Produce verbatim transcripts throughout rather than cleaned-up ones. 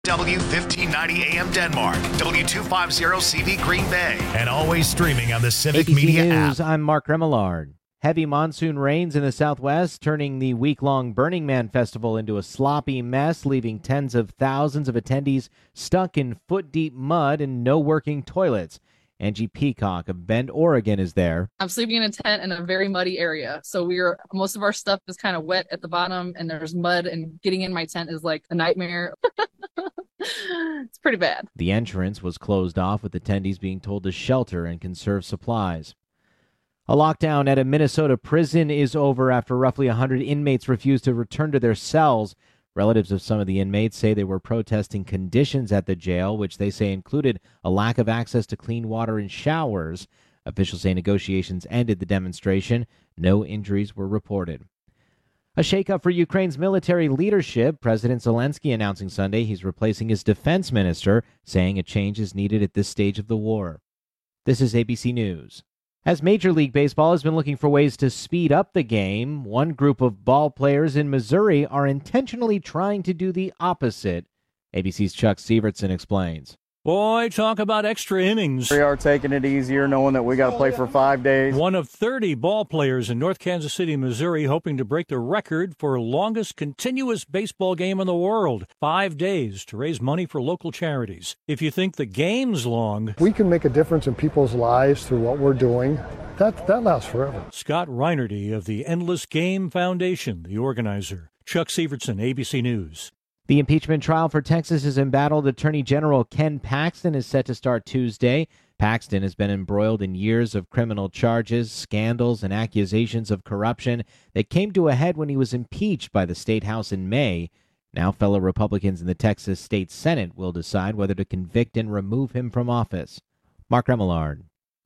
W fifteen ninety A M Denmark, W two fifty C V Green Bay, and always streaming on the Civic A B C Media News, app. I'm Mark Remillard. Heavy monsoon rains in the southwest, turning the week-long Burning Man Festival into a sloppy mess, leaving tens of thousands of attendees stuck in foot-deep mud and no working toilets. Angie Peacock of Bend, Oregon is there. I'm sleeping in a tent in a very muddy area. So we're most of our stuff is kind of wet at the bottom and there's mud, and getting in my tent is like a nightmare. It's pretty bad. The entrance was closed off, with attendees being told to shelter and conserve supplies. A lockdown at a Minnesota prison is over after roughly one hundred inmates refused to return to their cells. Relatives of some of the inmates say they were protesting conditions at the jail, which they say included a lack of access to clean water and showers. Officials say negotiations ended the demonstration. No injuries were reported. A shakeup for Ukraine's military leadership. President Zelensky announcing Sunday he's replacing his defense minister, saying a change is needed at this stage of the war. This is A B C News. As Major League Baseball has been looking for ways to speed up the game, one group of ball players in Missouri are intentionally trying to do the opposite. A B C's Chuck Severtson explains. Boy, talk about extra innings. We are taking it easier, knowing that we got to play for five days. One of thirty ball players in North Kansas City, Missouri, hoping to break the record for longest continuous baseball game in the world. Five days to raise money for local charities. If you think the game's long, we can make a difference in people's lives through what we're doing. That, that lasts forever. Scott Reinerty of the Endless Game Foundation, the organizer. Chuck Severtson, A B C News. The impeachment trial for Texas's embattled Attorney General Ken Paxton is set to start Tuesday. Paxton has been embroiled in years of criminal charges, scandals, and accusations of corruption that came to a head when he was impeached by the State House in May. Now fellow Republicans in the Texas State Senate will decide whether to convict and remove him from office. Mark Remillard,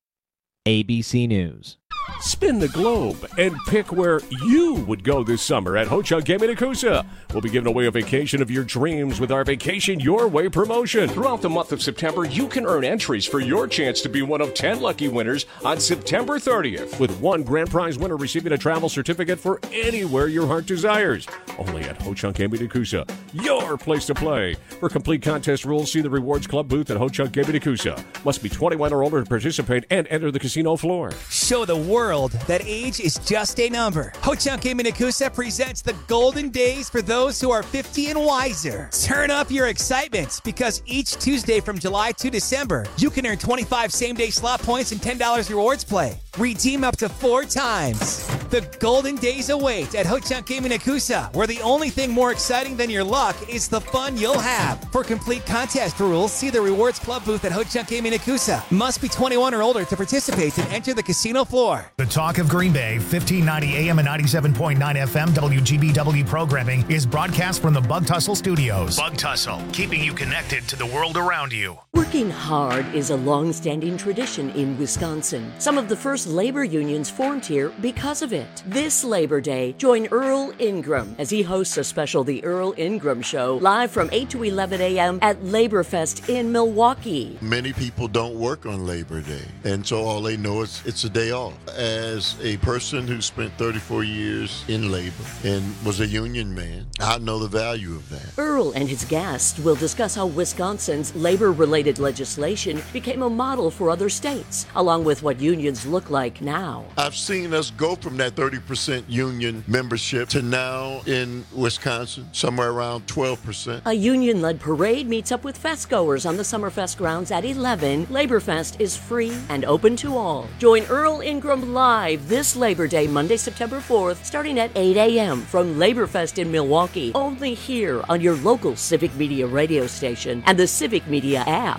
A B C News. Spin the globe and pick where you would go this summer at Ho-Chunk Gaming Nakusa. We'll be giving away a vacation of your dreams with our Vacation Your Way promotion. Throughout the month of September, you can earn entries for your chance to be one of ten lucky winners on September thirtieth, with one grand prize winner receiving a travel certificate for anywhere your heart desires. Only at Ho-Chunk Gaming Nakusa, your place to play. For complete contest rules, see the Rewards Club booth at Ho-Chunk Gaming Nakusa. Must be twenty-one or older to participate and enter the casino floor. Show the world that age is just a number. Ho-Chunk Gaming Nakusa presents the golden days for those who are fifty and wiser. Turn up your excitement, because each Tuesday from July to December, you can earn twenty-five same-day slot points and ten dollars rewards play. Redeem up to four times. The golden days await at Ho-Chunk Gaming Nakusa, where the only thing more exciting than your luck is the fun you'll have. For complete contest rules, see the Rewards Club booth at Ho-Chunk Gaming Nakusa. Must be twenty-one or older to participate and enter the casino floor. The Talk of Green Bay, fifteen ninety A M and ninety-seven point nine F M W G B W programming is broadcast from the Bug Tussle Studios. Bug Tussle, keeping you connected to the world around you. Working hard is a long-standing tradition in Wisconsin. Some of the first labor unions formed here because of it. This Labor Day, join Earl Ingram as he hosts a special The Earl Ingram Show live from eight to eleven A M at Laborfest in Milwaukee. Many people don't work on Labor Day, and so all they know is it's a day off. As a person who spent thirty-four years in labor and was a union man, I know the value of that. Earl and his guests will discuss how Wisconsin's labor-related legislation became a model for other states, along with what unions look like now. I've seen us go from that thirty percent union membership to now in Wisconsin, somewhere around twelve percent. A union-led parade meets up with festgoers on the Summerfest grounds at eleven. Laborfest is free and open to all. Join Earl Ingram live this Labor Day, Monday, September fourth, starting at eight A M from Laborfest in Milwaukee, only here on your local Civic Media radio station and the Civic Media app.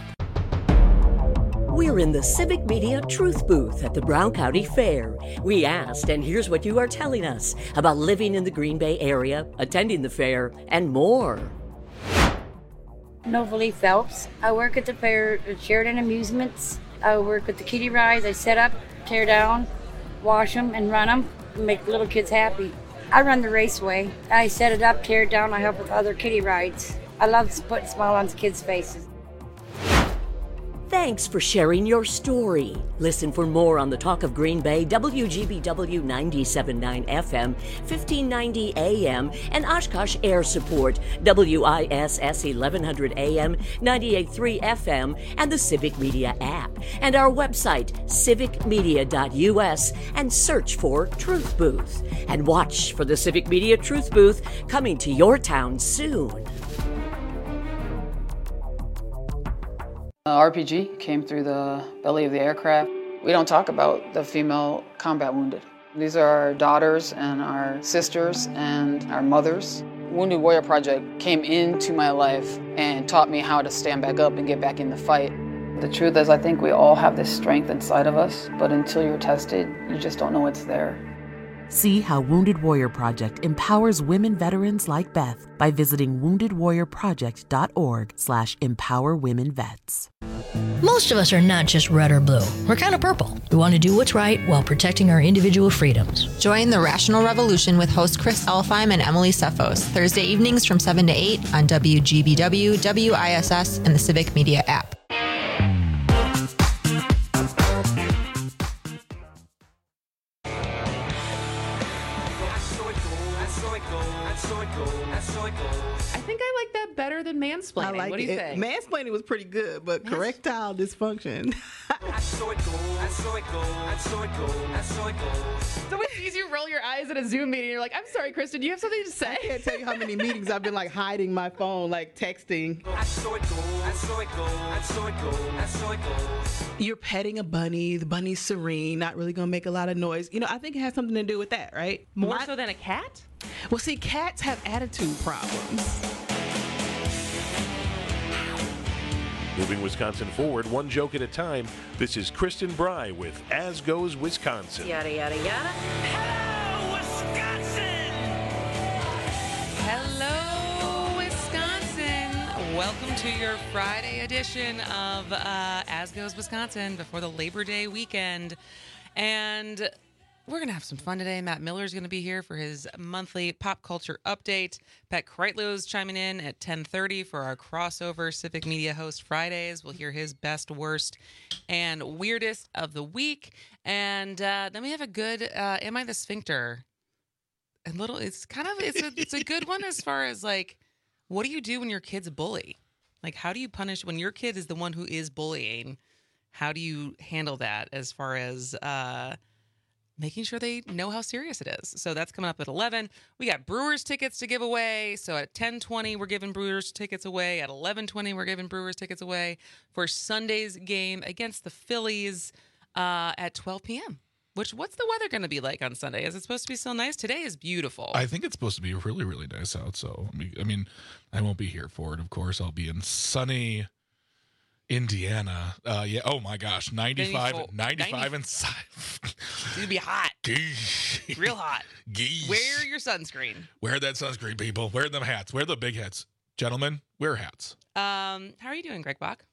We're in the Civic Media Truth Booth at the Brown County Fair. We asked, and here's what you are telling us about living in the Green Bay area, attending the fair, and more. Novalee Phelps. I work at the fair at Sheridan Amusements. I work with the kiddie rides. I set up, tear down, wash them, and run them, and make little kids happy. I run the raceway. I set it up, tear it down. I help with other kiddie rides. I love to put a smile on kids' faces. Thanks for sharing your story. Listen for more on the Talk of Green Bay, W G B W ninety-seven point nine F M, fifteen ninety A M, and Oshkosh Air Support, W I S S eleven hundred A M, ninety-eight point three F M, and the Civic Media app. And our website, civic media dot U S, and search for Truth Booth. And watch for the Civic Media Truth Booth coming to your town soon. Uh, R P G came through the belly of the aircraft. We don't talk about the female combat wounded. These are our daughters and our sisters and our mothers. Wounded Warrior Project came into my life and taught me how to stand back up and get back in the fight. The truth is, I think we all have this strength inside of us, but until you're tested, you just don't know it's there. See how Wounded Warrior Project empowers women veterans like Beth by visiting wounded warrior project dot org slash empower women vets. Most of us are not just red or blue. We're kind of purple. We want to do what's right while protecting our individual freedoms. Join the Rational Revolution with host Chris Elfheim and Emily Cephos, Thursday evenings from seven to eight on W G B W, W I S S, and the Civic Media app. I think I like that better than mansplaining. I like what do you it. think? Mansplaining was pretty good, but Mans- correctile dysfunction. So it's easy to roll your eyes at a Zoom meeting. You're like, I'm sorry, Kristen, do you have something to say? I can't tell you how many meetings I've been like hiding my phone, like texting. You're petting a bunny. The bunny's serene, not really gonna make a lot of noise. You know, I think it has something to do with that, right? More My- so than a cat? Well, see, cats have attitude problems. Moving Wisconsin forward, one joke at a time. This is Kristen Bry with As Goes Wisconsin. Yada, yada, yada. Hello, Wisconsin. Welcome to your Friday edition of uh, As Goes Wisconsin before the Labor Day weekend. And we're going to have some fun today. Matt Miller's going to be here for his monthly pop culture update. Pat Kreitlow's chiming in at ten thirty for our crossover Civic Media Host Fridays. We'll hear his best, worst, and weirdest of the week. And uh, then we have a good uh, Am I the Sphincter? A little, it's kind of, it's a, it's a good one as far as like, what do you do when your kid's a bully? Like, how do you punish when your kid is the one who is bullying? How do you handle that as far as uh, making sure they know how serious it is? So that's coming up at eleven. We got Brewers tickets to give away. So at ten twenty, we're giving Brewers tickets away. At eleven twenty, we're giving Brewers tickets away for Sunday's game against the Phillies uh, at twelve p.m. Which, what's the weather going to be like on Sunday? Is it supposed to be so nice? Today is beautiful. I think it's supposed to be really, really nice out. So, I mean, I won't be here for it, of course. I'll be in sunny Indiana. Uh, yeah. Oh, my gosh. ninety-five, ninety-five inside. It's going to be hot. Geesh. Real hot. Geesh. Wear your sunscreen. Wear that sunscreen, people. Wear them hats. Wear the big hats. Gentlemen, wear hats. Um, how are you doing, Greg Bach?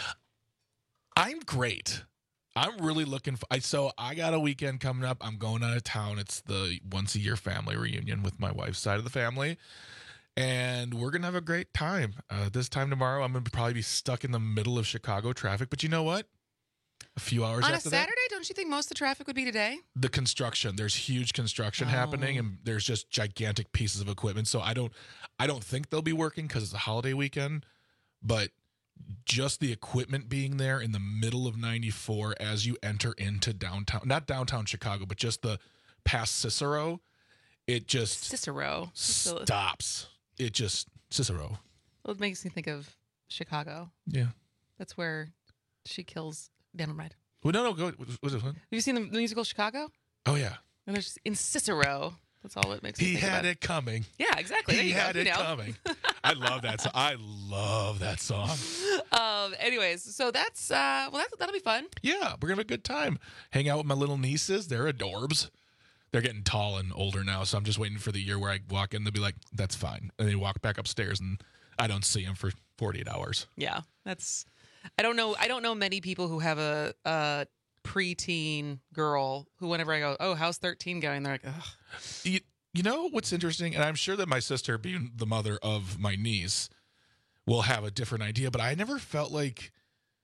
I'm great. I'm really looking for, I, so I got a weekend coming up. I'm going out of town. It's the once a year family reunion with my wife's side of the family. And we're going to have a great time. Uh, this time tomorrow, I'm going to probably be stuck in the middle of Chicago traffic. But you know what? A few hours On after a Saturday, that, don't you think most of the traffic would be today? The construction. There's huge construction oh. happening, and there's just gigantic pieces of equipment. So I don't, I don't think they'll be working because it's a holiday weekend. But just the equipment being there in the middle of ninety-four as you enter into downtown, not downtown Chicago, but just the past Cicero, it just Cicero stops. It just Cicero. Well, it makes me think of Chicago. Yeah, that's where she kills. Never mind. Well, no, no, go. Was it fun? Have you seen the musical Chicago? Oh yeah. And there's in Cicero. That's all it makes me he think had about. it coming. Yeah, exactly. He there you had go. it you know. coming. I love that song. I love that song. Um. Anyways, so that's uh. Well, that's, that'll be fun. Yeah, we're gonna have a good time. Hang out with my little nieces. They're adorbs. They're getting tall and older now, so I'm just waiting for the year where I walk in. They'll be like, "That's fine," and they walk back upstairs, and I don't see them for forty-eight hours. Yeah, that's. I don't know. I don't know many people who have a. a preteen girl who, whenever I go, oh, how's thirteen going? They're like, ugh. You, you know what's interesting? And I'm sure that my sister, being the mother of my niece, will have a different idea, but I never felt like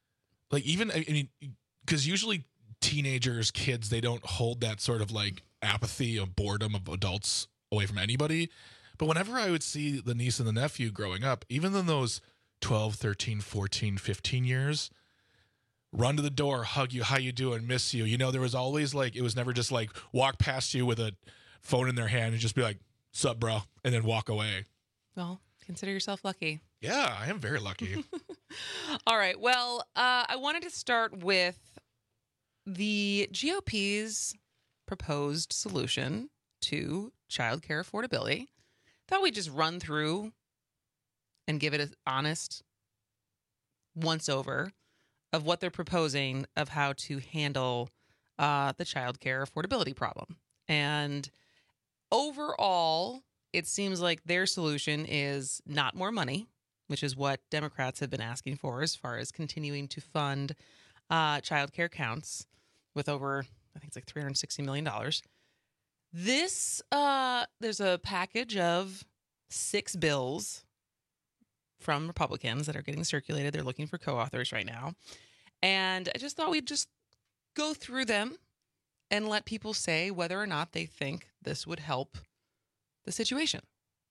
like even I mean, because usually teenagers, kids, they don't hold that sort of like apathy or boredom of adults away from anybody. But whenever I would see the niece and the nephew growing up, even in those twelve, thirteen, fourteen, fifteen years, run to the door, hug you, how you doing, miss you. You know, there was always like, it was never just like walk past you with a phone in their hand and just be like, sup, bro, and then walk away. Well, consider yourself lucky. Yeah, I am very lucky. All right. Well, uh, I wanted to start with the G O P's proposed solution to childcare affordability. Thought we'd just run through and give it an honest once over of what they're proposing of how to handle uh, the childcare affordability problem. And overall, it seems like their solution is not more money, which is what Democrats have been asking for as far as continuing to fund uh, childcare counts with over, I think it's like three hundred sixty million dollars. This, uh, there's a package of six bills from Republicans that are getting circulated. They're looking for co-authors right now. And I just thought we'd just go through them and let people say whether or not they think this would help the situation.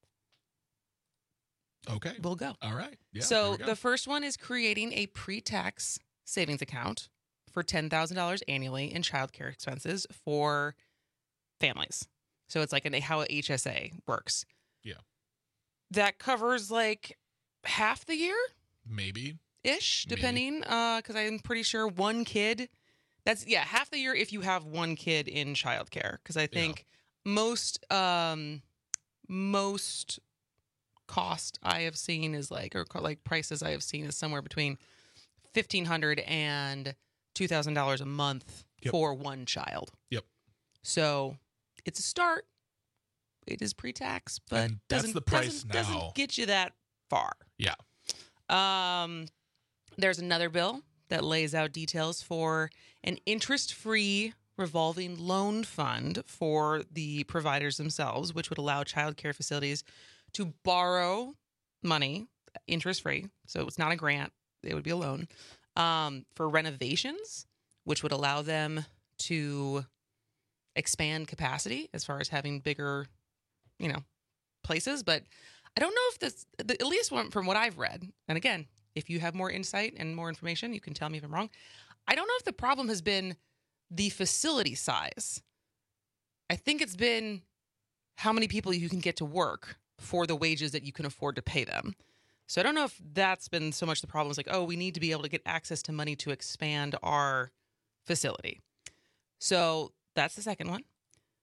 Okay. We'll go. All right. Yeah, so the first one is creating a pre-tax savings account for ten thousand dollars annually in childcare expenses for families. So it's like an, how a H S A works. Yeah. That covers like half the year? Maybe. Ish, depending. Uh, because I'm pretty sure one kid, that's, yeah, half the year if you have one kid in childcare. Because I think yeah. most, um, most cost I have seen is like, or like prices I have seen is somewhere between fifteen hundred dollars and two thousand dollars a month yep. for one child. Yep. So it's a start. It is pre-tax, but and that's doesn't, the price doesn't, now. doesn't get you that far. Yeah. Um, there's another bill that lays out details for an interest-free revolving loan fund for the providers themselves, which would allow child care facilities to borrow money interest-free. So it's not a grant. It would be a loan um, for renovations, which would allow them to expand capacity as far as having bigger, you know, places. But I don't know if this, at least from what I've read, and again, if you have more insight and more information, you can tell me if I'm wrong. I don't know if the problem has been the facility size. I think it's been how many people you can get to work for the wages that you can afford to pay them. So I don't know if that's been so much the problem. It's like, oh, we need to be able to get access to money to expand our facility. So that's the second one.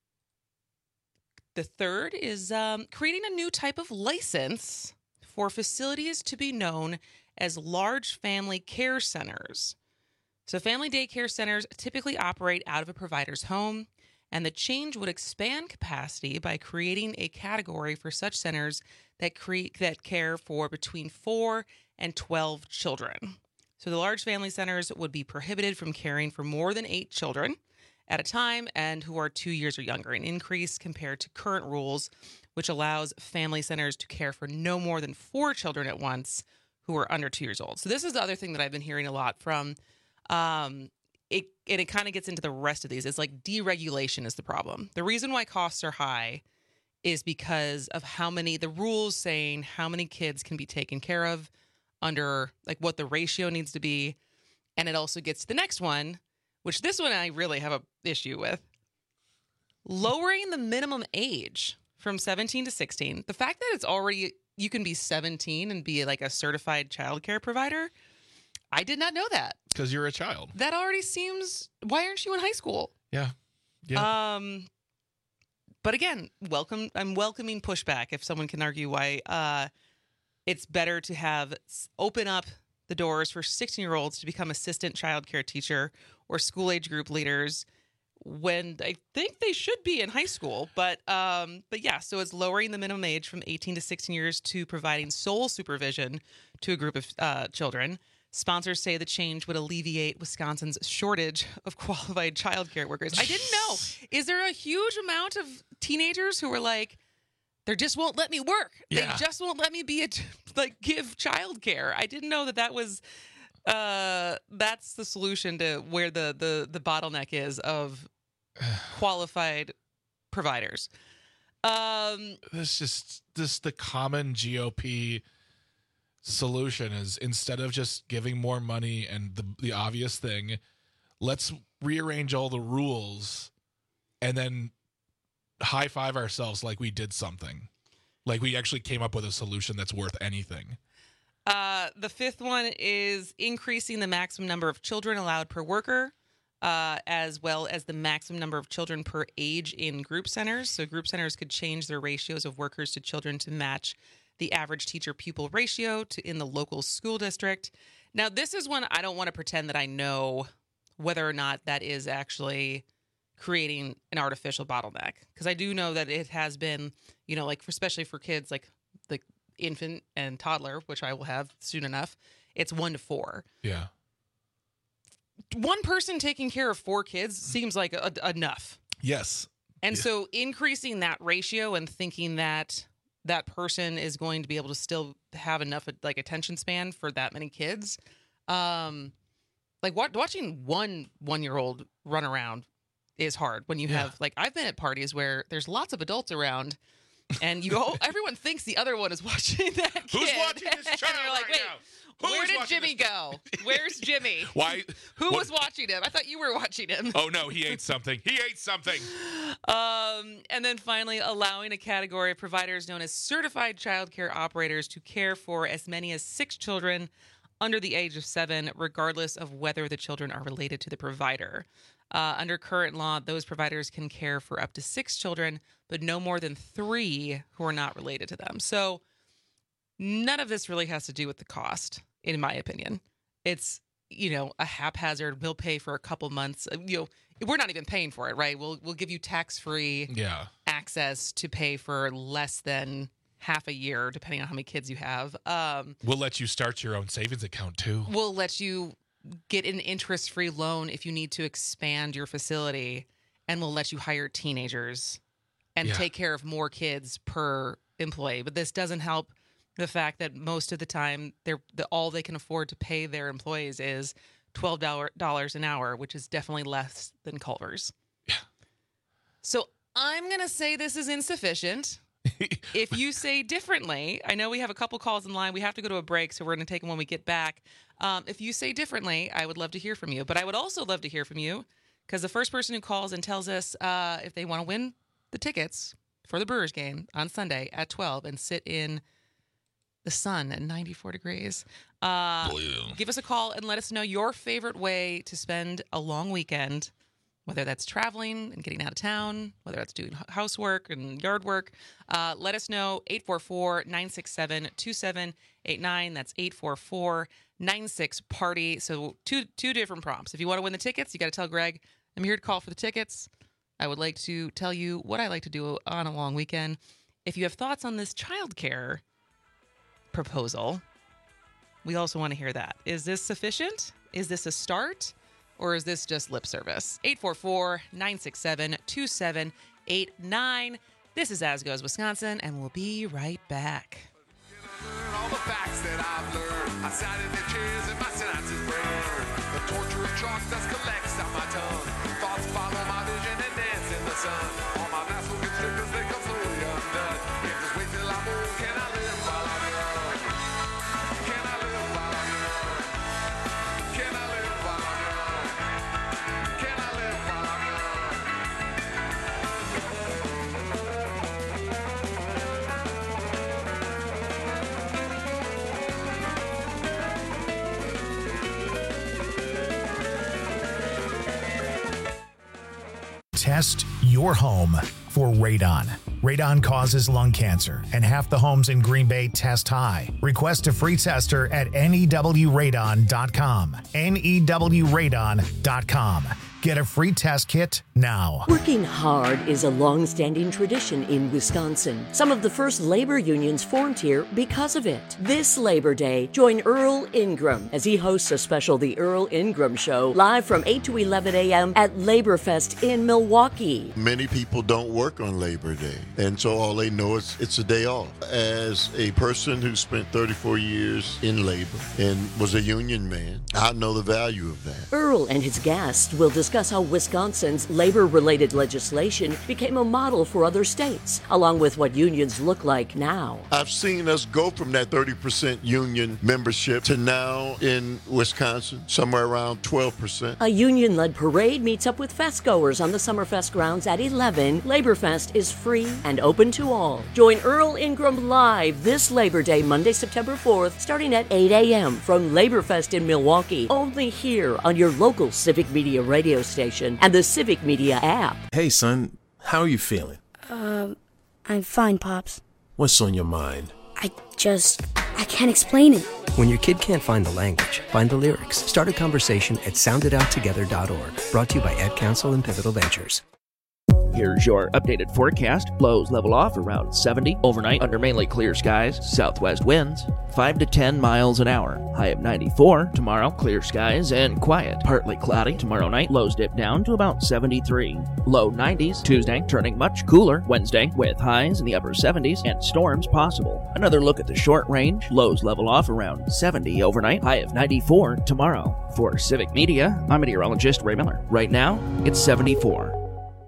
The third is um, creating a new type of license for facilities to be known as large family care centers. So family daycare centers typically operate out of a provider's home, and the change would expand capacity by creating a category for such centers that create that care for between four and twelve children. So the large family centers would be prohibited from caring for more than eight children at a time and who are two years or younger, an increase compared to current rules, which allows family centers to care for no more than four children at once who are under two years old. So this is the other thing that I've been hearing a lot from, um, it, and it kind of gets into the rest of these. It's like deregulation is the problem. The reason why costs are high is because of how many, the rules saying how many kids can be taken care of under, like what the ratio needs to be. And it also gets to the next one, which this one I really have a issue with. Lowering the minimum age from seventeen to sixteen. The fact that it's already, you can be seventeen and be like a certified childcare provider, I did not know that. Because you're a child. That already seems, why aren't you in high school? Yeah. Yeah. Um, but again, welcome. I'm welcoming pushback if someone can argue why uh, it's better to have open up the doors for sixteen-year-olds to become assistant childcare teacher or school age group leaders when I think they should be in high school. But um, but yeah, so it's lowering the minimum age from eighteen to sixteen years to providing sole supervision to a group of uh, children. Sponsors say the change would alleviate Wisconsin's shortage of qualified childcare workers. I didn't know. Is there a huge amount of teenagers who are like, they just won't let me work. Yeah. They just won't let me be a, like, give childcare. I didn't know that that was uh, that's the solution to where the, the, the bottleneck is of qualified providers. Um, this just this the common G O P solution is, instead of just giving more money and the the obvious thing, let's rearrange all the rules and then high five ourselves like we did something, like we actually came up with a solution that's worth anything. Uh, the fifth one is increasing the maximum number of children allowed per worker, uh, as well as the maximum number of children per age in group centers. So group centers could change their ratios of workers to children to match the average teacher-pupil ratio to in the local school district. Now, this is one I don't want to pretend that I know whether or not that is actually creating an artificial bottleneck, because I do know that it has been, you know, like for, especially for kids like the infant and toddler, which I will have soon enough, it's one to four. Yeah. One person taking care of four kids seems like a, a, enough. Yes. And yeah. so increasing that ratio and thinking that that person is going to be able to still have enough like attention span for that many kids. Um, like what, watching one one-year-old run around is hard when you yeah. have, like, I've been at parties where there's lots of adults around and you all, everyone thinks the other one is watching that kid. Who's watching this child and you're like, right wait, now? Who where did watching Jimmy this? go? Where's Jimmy? Why? Who what? was watching him? I thought you were watching him. Oh, no, he ate something. He ate something. Um, and then finally, allowing a category of providers known as certified child care operators to care for as many as six children under the age of seven, regardless of whether the children are related to the provider. Uh, under current law, those providers can care for up to six children, but no more than three who are not related to them. So none of this really has to do with the cost, in my opinion. It's, you know, a haphazard, we'll pay for a couple months. You know, we're not even paying for it, right? We'll we'll give you tax-free yeah. access to pay for less than half a year, depending on how many kids you have. Um, we'll let you start your own savings account, too. We'll let you get an interest-free loan if you need to expand your facility, and we'll let you hire teenagers and yeah. take care of more kids per employee. But this doesn't help the fact that most of the time, they're the, all they can afford to pay their employees is twelve dollars an hour, which is definitely less than Culver's. Yeah. So I'm going to say this is insufficient. If you say differently, I know we have a couple calls in line. We have to go to a break, so we're going to take them when we get back. Um, if you say differently, I would love to hear from you. But I would also love to hear from you, because the first person who calls and tells us uh, if they want to win the tickets for the Brewers game on Sunday at twelve and sit in the sun at ninety-four degrees, uh, give us a call and let us know your favorite way to spend a long weekend, whether that's traveling and getting out of town, whether that's doing housework and yard work. Uh, let us know, eight four four, nine six seven, two seven eight nine. That's eight four four, nine six, party. So two two different prompts. If you want to win the tickets, you got to tell Greg, I'm here to call for the tickets. I would like to tell you what I like to do on a long weekend. If you have thoughts on this childcare proposal, we also want to hear that. Is this sufficient? Is this a start? Or is this just lip service? eight four four, nine six seven, two seven eight nine. This is As Goes Wisconsin, and we'll be right back. All the facts that I've learned. I sat in the chairs and my synapses burned. The torture of chalk dust collects on my tongue. Thoughts follow my vision and dance in the sun. All my vascular constrictors, they come slowly undone. Can't just wait till I'm old. Can I live while I'm young? Can I live while I'm young? Can I live while I'm young? Can I live while I'm young? Test your home for radon. Radon causes lung cancer, and half the homes in Green Bay test high. Request a free tester at N E W radon dot com. N E W radon dot com. Get a free test kit now. Working hard is a long-standing tradition in Wisconsin. Some of the first labor unions formed here because of it. This Labor Day, join Earl Ingram as he hosts a special The Earl Ingram Show live from eight to eleven a.m. at Laborfest in Milwaukee. Many people don't work on Labor Day, and so all they know is it's a day off. As a person who spent thirty-four years in labor and was a union man, I know the value of that. Earl and his guests will discuss how Wisconsin's labor-related legislation became a model for other states, along with what unions look like now. I've seen us go from that thirty percent union membership to now in Wisconsin, somewhere around twelve percent. A union-led parade meets up with festgoers on the Summerfest grounds at eleven. Laborfest is free and open to all. Join Earl Ingram live this Labor Day, Monday, September fourth, starting at eight a.m. from Laborfest in Milwaukee, only here on your local Civic Media radio station and the Civic Media app. Hey, son, how are you feeling? Um, I'm fine, Pops. What's on your mind? I just, I can't explain it. When your kid can't find the language, find the lyrics. Start a conversation at sound it out together dot org. Brought to you by Ad Council and Pivotal Ventures. Here's your updated forecast. Lows level off around seventy. Overnight under mainly clear skies. Southwest winds five to ten miles an hour. High of ninety-four. Tomorrow, clear skies and quiet. Partly cloudy. Tomorrow night, lows dip down to about seventy-three. Low nineties. Tuesday, turning much cooler. Wednesday, with highs in the upper seventies and storms possible. Another look at the short range. Lows level off around seventy overnight. High of ninety-four tomorrow. For Civic Media, I'm meteorologist Ray Miller. Right now, it's seventy-four.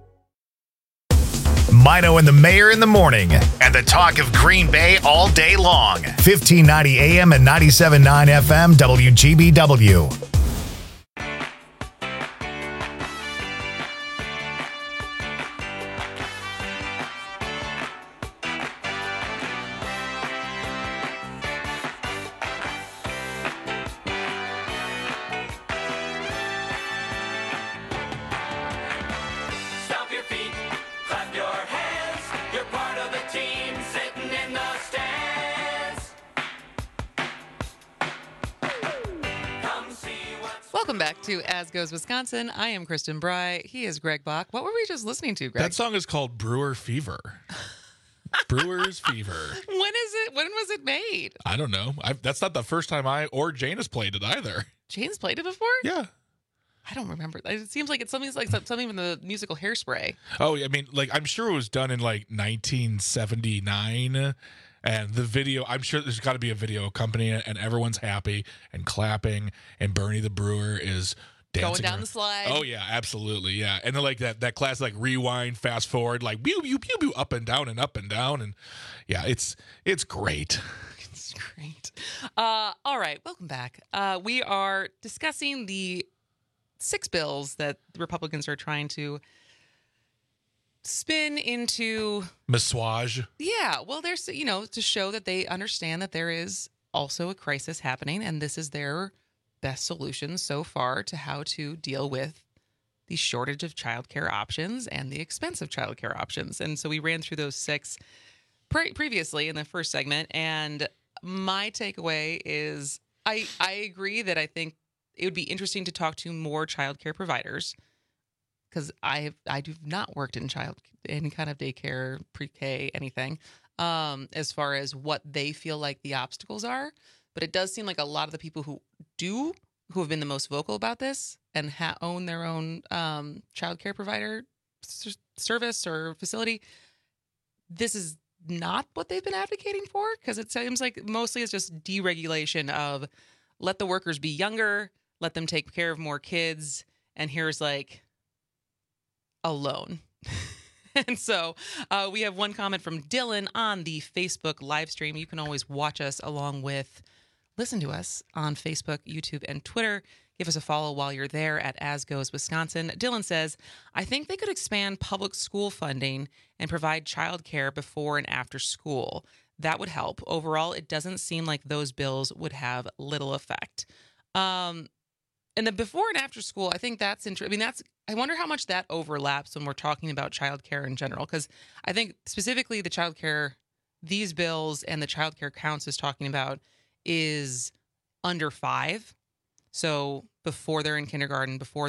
Mino and the Mayor in the morning, and the talk of Green Bay all day long. fifteen ninety A M and ninety-seven point nine F M W G B W. Welcome back to As Goes Wisconsin. I am Kristen Bry. He is Greg Bach. What were we just listening to, Greg? That song is called Brewer Fever. Brewers Fever. When is it? When was it made? I don't know. I, that's not the first time I or Jane has played it either. Jane's played it before? Yeah. I don't remember. It seems like it's something like something from the musical Hairspray. Oh, I mean, like I'm sure it was done in like nineteen seventy-nine. And the video, I'm sure there's got to be a video accompanying it, and everyone's happy and clapping, and Bernie the Brewer is dancing going down around. the slide. Oh yeah, absolutely, yeah. And then like that that class like rewind, fast forward, like pew pew pew pew, up and down and up and down, and yeah, it's it's great. It's great. Uh, all right, welcome back. Uh, we are discussing the six bills that the Republicans are trying to spin into massage. Yeah, well, there's, you know, to show that they understand that there is also a crisis happening, and this is their best solution so far to how to deal with the shortage of childcare options and the expense of childcare options. And so we ran through those six pre- previously in the first segment, and my takeaway is I I agree that I think it would be interesting to talk to more childcare providers, because I have I do not worked in child any kind of daycare, pre-K, anything, um, as far as what they feel like the obstacles are. But it does seem like a lot of the people who do, who have been the most vocal about this and ha- own their own um, childcare provider s- service or facility, this is not what they've been advocating for, because it seems like mostly it's just deregulation of let the workers be younger, let them take care of more kids, and here's like a loan. And so uh, we have one comment from Dylan on the Facebook live stream. You can always watch us along with listen to us on Facebook, YouTube, and Twitter. Give us a follow while you're there at As Goes Wisconsin. Dylan says, I think they could expand public school funding and provide childcare before and after school. That would help. Overall, it doesn't seem like those bills would have little effect. Um, and the before and after school, I think that's interesting. I mean, that's, I wonder how much that overlaps when we're talking about childcare in general, because I think specifically the childcare, these bills and the childcare counts is talking about is under five. So before they're in kindergarten, before they're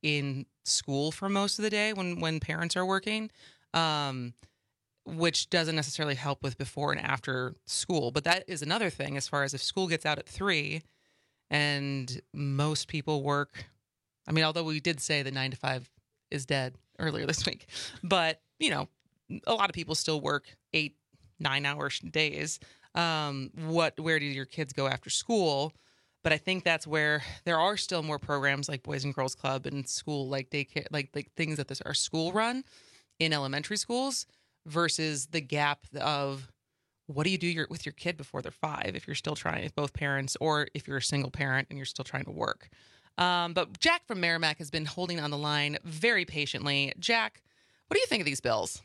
in school for most of the day when, when parents are working, um, which doesn't necessarily help with before and after school. But that is another thing as far as if school gets out at three and most people work. I mean, although we did say the nine to five is dead earlier this week, but, you know, a lot of people still work eight, nine hour days. Um, what, where do your kids go after school? But I think that's where there are still more programs like Boys and Girls Club and school, like daycare, like like things that this are school run in elementary schools versus the gap of what do you do your, with your kid before they're five if you're still trying, if both parents, or if you're a single parent and you're still trying to work. Um, but Jack from Merrimack has been holding on the line very patiently. Jack, what do you think of these bills?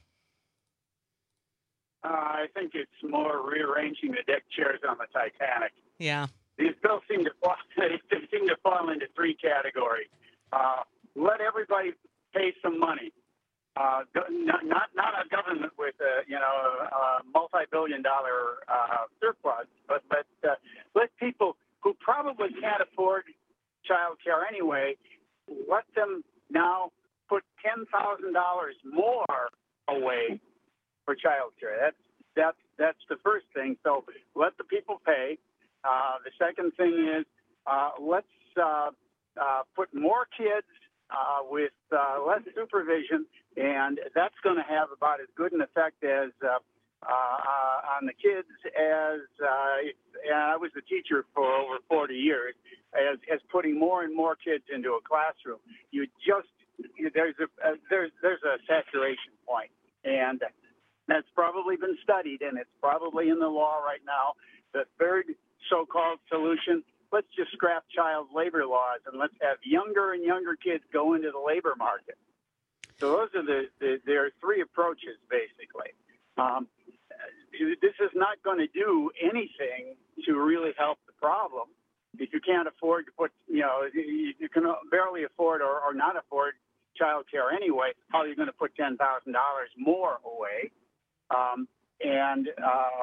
Uh, I think it's more rearranging the deck chairs on the Titanic. Yeah. These bills seem to fall, they seem to fall into three categories. Uh, let everybody pay some money. Uh, not, not not a government with a you know a multi-billion dollar uh, surplus, but but uh, let people who probably can't afford child care anyway, let them now put ten thousand dollars more away for child care. That's that's that's the first thing. So let the people pay. Uh, the second thing is uh, let's uh, uh, put more kids uh, with uh, less supervision, and that's going to have about as good an effect as uh, uh, on the kids as uh, and I was a teacher for over forty years, as, as putting more and more kids into a classroom. You just there's a uh, there's there's a saturation point, and that's probably been studied, and it's probably in the law right now. The third so-called solution, let's just scrap child labor laws and let's have younger and younger kids go into the labor market. So those are the, the there are three approaches, basically. Um, this is not going to do anything to really help the problem. If you can't afford to put, you know, you can barely afford or, or not afford child care anyway, how are you going to put ten thousand dollars more away? Um, and uh,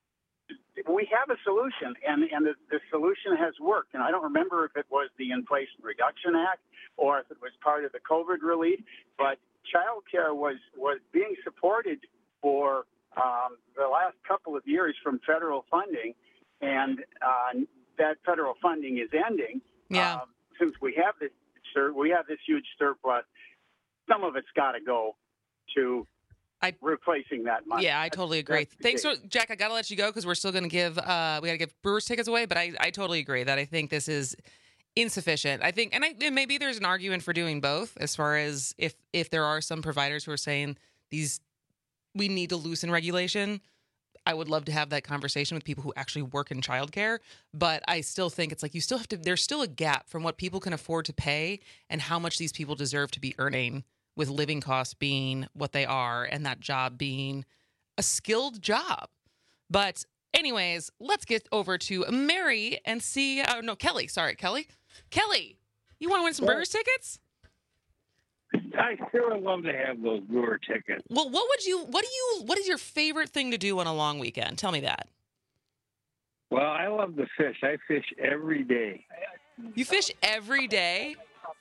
we have a solution, and, and the, the solution has worked. And I don't remember if it was the Inflation Reduction Act or if it was part of the COVID relief, but child care was, was being supported for um, the last couple of years from federal funding, and uh, that federal funding is ending. Yeah. Um, since we have this, sir, we have this huge surplus, some of it's got to go to I, replacing that money. Yeah, I totally agree. That's Thanks, for, Jack. I got to let you go because we're still going to give, uh, we got to give Brewers tickets away, but I, I totally agree that I think this is insufficient. I think, and, I, and maybe there's an argument for doing both as far as if, if there are some providers who are saying these, we need to loosen regulation. I would love to have that conversation with people who actually work in childcare, but I still think it's like you still have to, there's still a gap from what people can afford to pay and how much these people deserve to be earning, with living costs being what they are and that job being a skilled job. But anyways, let's get over to Mary and see, uh, no, Kelly, sorry, Kelly. Kelly, you want to win some Brewers tickets? I sure would love to have those Brewer tickets. Well, what would you, what do you, what is your favorite thing to do on a long weekend? Tell me that. Well, I love to fish. I fish every day. You fish every day?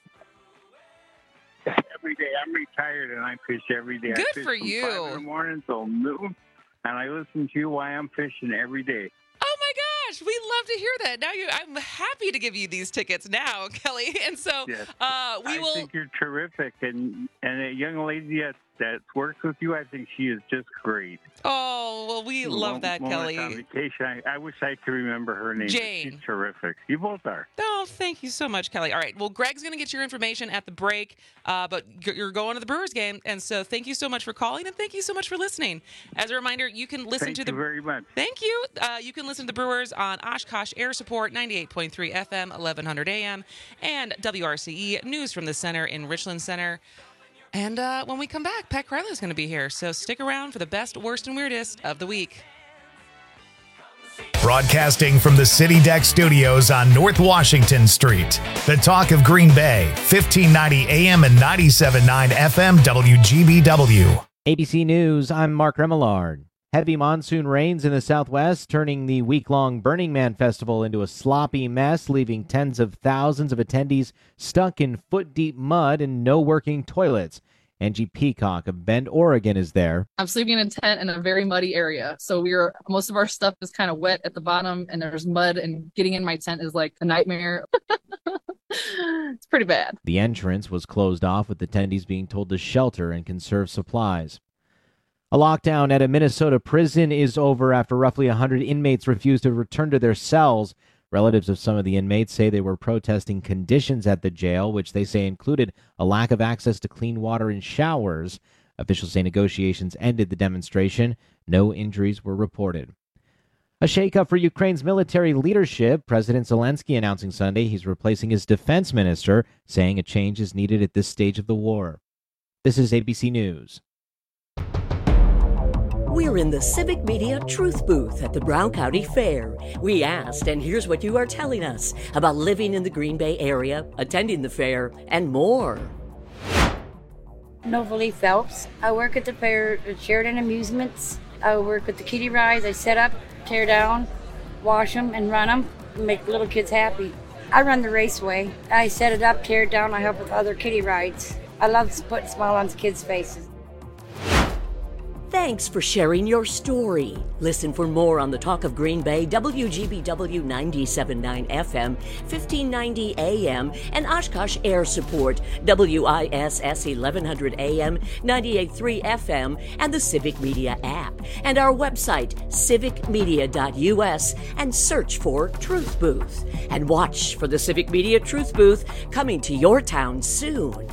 Every day. I'm retired and I fish every day. Good I fish for from you. five in the morning till noon, and I listen to you while I'm fishing every day. Oh my gosh, we love to hear that. Now you, I'm happy to give you these tickets now, Kelly. And so Yes. uh, we I will. think you're terrific, and and a young lady that that works with you, I think she is just great. Oh well, we love When- that, when Kelly. we're on vacation, I, I wish I could remember her name. but Jane. She's terrific. You both are. Oh, thank you so much, Kelly. All right. Well, Greg's going to get your information at the break, uh, but you're- you're going to the Brewers game. And so thank you so much for calling, and thank you so much for listening. As a reminder, you can listen Thank to the you very much. Thank you. Uh, you can listen to the Brewers on Oshkosh Air Support, ninety-eight point three F M, eleven hundred A M, and W R C E News from the Center in Richland Center. And uh, when we come back, Pat Crowley is going to be here. So stick around for the best, worst, and weirdest of the week. Broadcasting from the City Deck Studios on North Washington Street. The talk of Green Bay, fifteen ninety A M and ninety-seven point nine F M W G B W. A B C News, I'm Mark Remillard. Heavy monsoon rains in the southwest, turning the week-long Burning Man Festival into a sloppy mess, leaving tens of thousands of attendees stuck in foot-deep mud and no working toilets. Angie Peacock of Bend, Oregon is there. I'm sleeping in a tent in a very muddy area. So we are, most of our stuff is kind of wet at the bottom and there's mud, and getting in my tent is like a nightmare. It's pretty bad. The entrance was closed off, with attendees being told to shelter and conserve supplies. A lockdown at a Minnesota prison is over after roughly one hundred inmates refused to return to their cells. Relatives of some of the inmates say they were protesting conditions at the jail, which they say included a lack of access to clean water and showers. Officials say negotiations ended the demonstration. No injuries were reported. A shakeup for Ukraine's military leadership. President Zelensky announcing Sunday he's replacing his defense minister, saying a change is needed at this stage of the war. This is A B C News. We're in the Civic Media Truth Booth at the Brown County Fair. We asked, and here's what you are telling us about living in the Green Bay area, attending the fair, and more. Novalee Phelps. I work at the fair at Sheridan Amusements. I work with the kiddie rides. I set up, tear down, wash them, and run them, and make little kids happy. I run the raceway. I set it up, tear it down. I help with other kiddie rides. I love to put a smile on kids' faces. Thanks for sharing your story. Listen for more on the Talk of Green Bay, W G B W ninety-seven point nine F M, fifteen ninety A M, and Oshkosh Air Support, W I S S eleven hundred A M, ninety-eight point three F M, and the Civic Media app. And our website, civic media dot U S, and search for Truth Booth. And watch for the Civic Media Truth Booth coming to your town soon.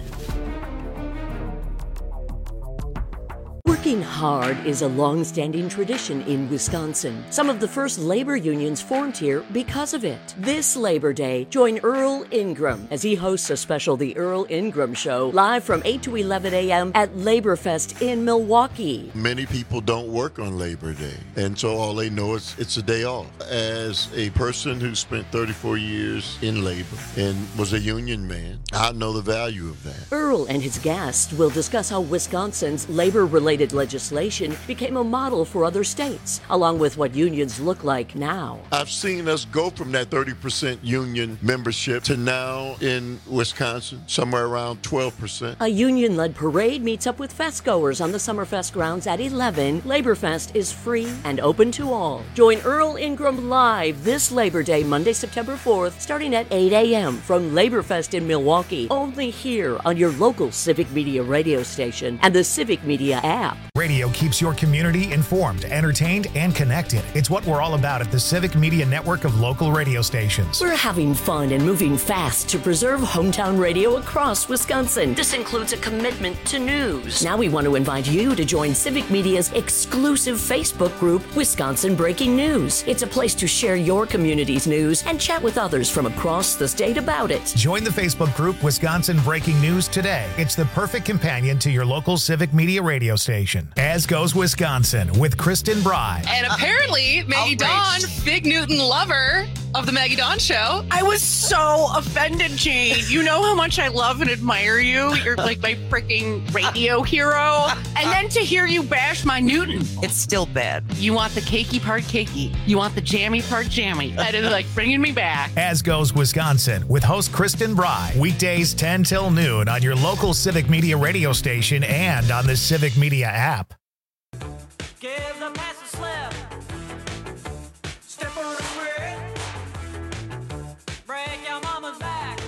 Working hard is a long-standing tradition in Wisconsin. Some of the first labor unions formed here because of it. This Labor Day, join Earl Ingram as he hosts a special The Earl Ingram Show, live from eight to eleven A M at Laborfest in Milwaukee. Many people don't work on Labor Day, and so all they know is it's a day off. As a person who spent thirty-four years in labor and was a union man, I know the value of that. Earl and his guests will discuss how Wisconsin's labor-related legislation became a model for other states, along with what unions look like now. I've seen us go from that thirty percent union membership to now in Wisconsin, somewhere around twelve percent. A union-led parade meets up with festgoers on the Summerfest grounds at eleven. Laborfest is free and open to all. Join Earl Ingram live this Labor Day, Monday, September fourth, starting at eight A M from Laborfest in Milwaukee, only here on your local Civic Media radio station and the Civic Media app. Radio keeps your community informed, entertained, and connected. It's what we're all about at the Civic Media network of local radio stations. We're having fun and moving fast to preserve hometown radio across Wisconsin. This includes a commitment to news. Now we want to invite you to join Civic Media's exclusive Facebook group, Wisconsin Breaking News. It's a place to share your community's news and chat with others from across the state about it. Join the Facebook group Wisconsin Breaking News today. It's the perfect companion to your local Civic Media radio station. As Goes Wisconsin with Kristen Bry. And apparently, Maggie Dawn, Big Newton lover of the Maggie Dawn Show. I was so offended, Jane. You know how much I love and admire you. You're like my freaking radio hero. And then to hear you bash my Newton. It's still bad. You want the cakey part cakey. You want the jammy part jammy. That is like bringing me back. As Goes Wisconsin with host Kristen Bry. Weekdays ten till noon on your local Civic Media radio station and on the Civic Media app. Give the pass a slip. Step on the grid. Break your mama's back.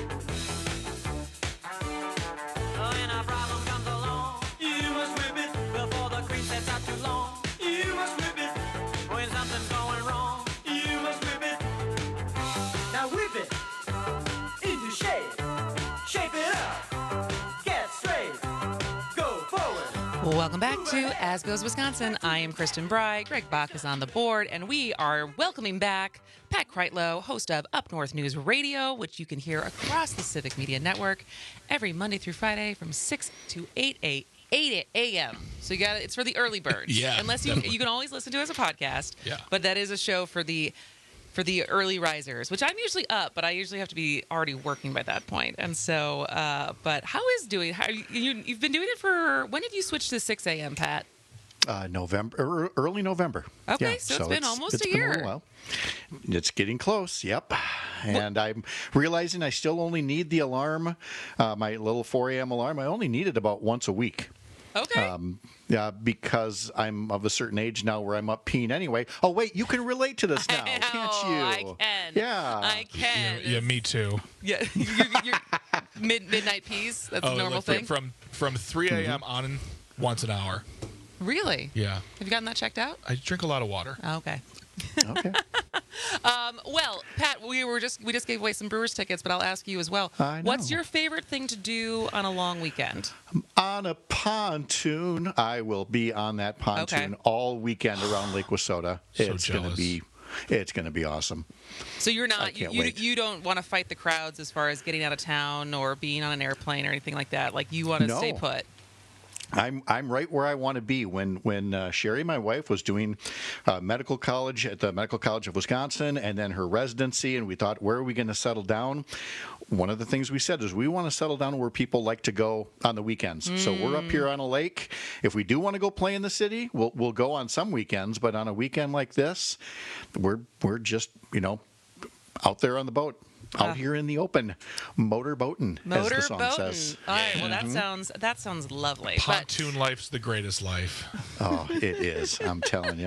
When a problem comes along, you must whip it before the cream sets out too long. You must whip it when something's going wrong. You must whip it. Now whip it into shape. Shape it up. Get straight. Go forward. Welcome back to As Goes Wisconsin. I am Kristen Bry. Greg Bach is on the board, and we are welcoming back Pat Kreitlow, host of Up North News Radio, which you can hear across the Civic Media Network every Monday through Friday from six to eight A M So you got it's for the early birds. Yeah, unless you definitely. you can always listen to it as a podcast. Yeah. But that is a show for the for the early risers, which I'm usually up, but I usually have to be already working by that point. And so, uh, but how is doing? How you, you you've been doing it for? When did you switch to six A M, Pat? Uh, November, er, early November. Okay, Yeah, so it's been almost it's a been year. little while. It's getting close. Yep. And I'm realizing I still only need the alarm, uh, my little four a.m. alarm. I only need it about once a week. Okay. Um, yeah, because I'm of a certain age now where I'm up peeing anyway. Oh wait, you can relate to this now, can't you? I can. Yeah. I can. Yeah, me too. Yeah, you're, you're mid midnight peas. That's oh, a normal like from, thing. From from three a.m. on once an hour. Really? Yeah. Have you gotten that checked out? I drink a lot of water. Oh, okay. Okay. Um, well, Pat, we were just we just gave away some Brewers tickets, but I'll ask you as well. I What's know. your favorite thing to do on a long weekend? On a pontoon, I will be on that pontoon Okay. all weekend around Lake Wissota. So it's going to jealous. be, it's going to be awesome. So you're I not you, can't you, wait. you don't want to fight the crowds as far as getting out of town or being on an airplane or anything like that. Like you want to No. stay put. I'm I'm right where I want to be. When when uh, Sherry, my wife, was doing uh, medical college at the Medical College of Wisconsin, and then her residency, and we thought, where are we going to settle down? One of the things we said is we want to settle down where people like to go on the weekends. So we're up here on a lake. If we do want to go play in the city, we'll we'll go on some weekends. But on a weekend like this, we're we're just you know out there on the boat. Out Ah. here in the open, motor boating, as Motor the song boating. says. All right. Well, that Mhm. sounds that sounds lovely. But Pontoon life's the greatest life. Oh, it is. I'm telling you.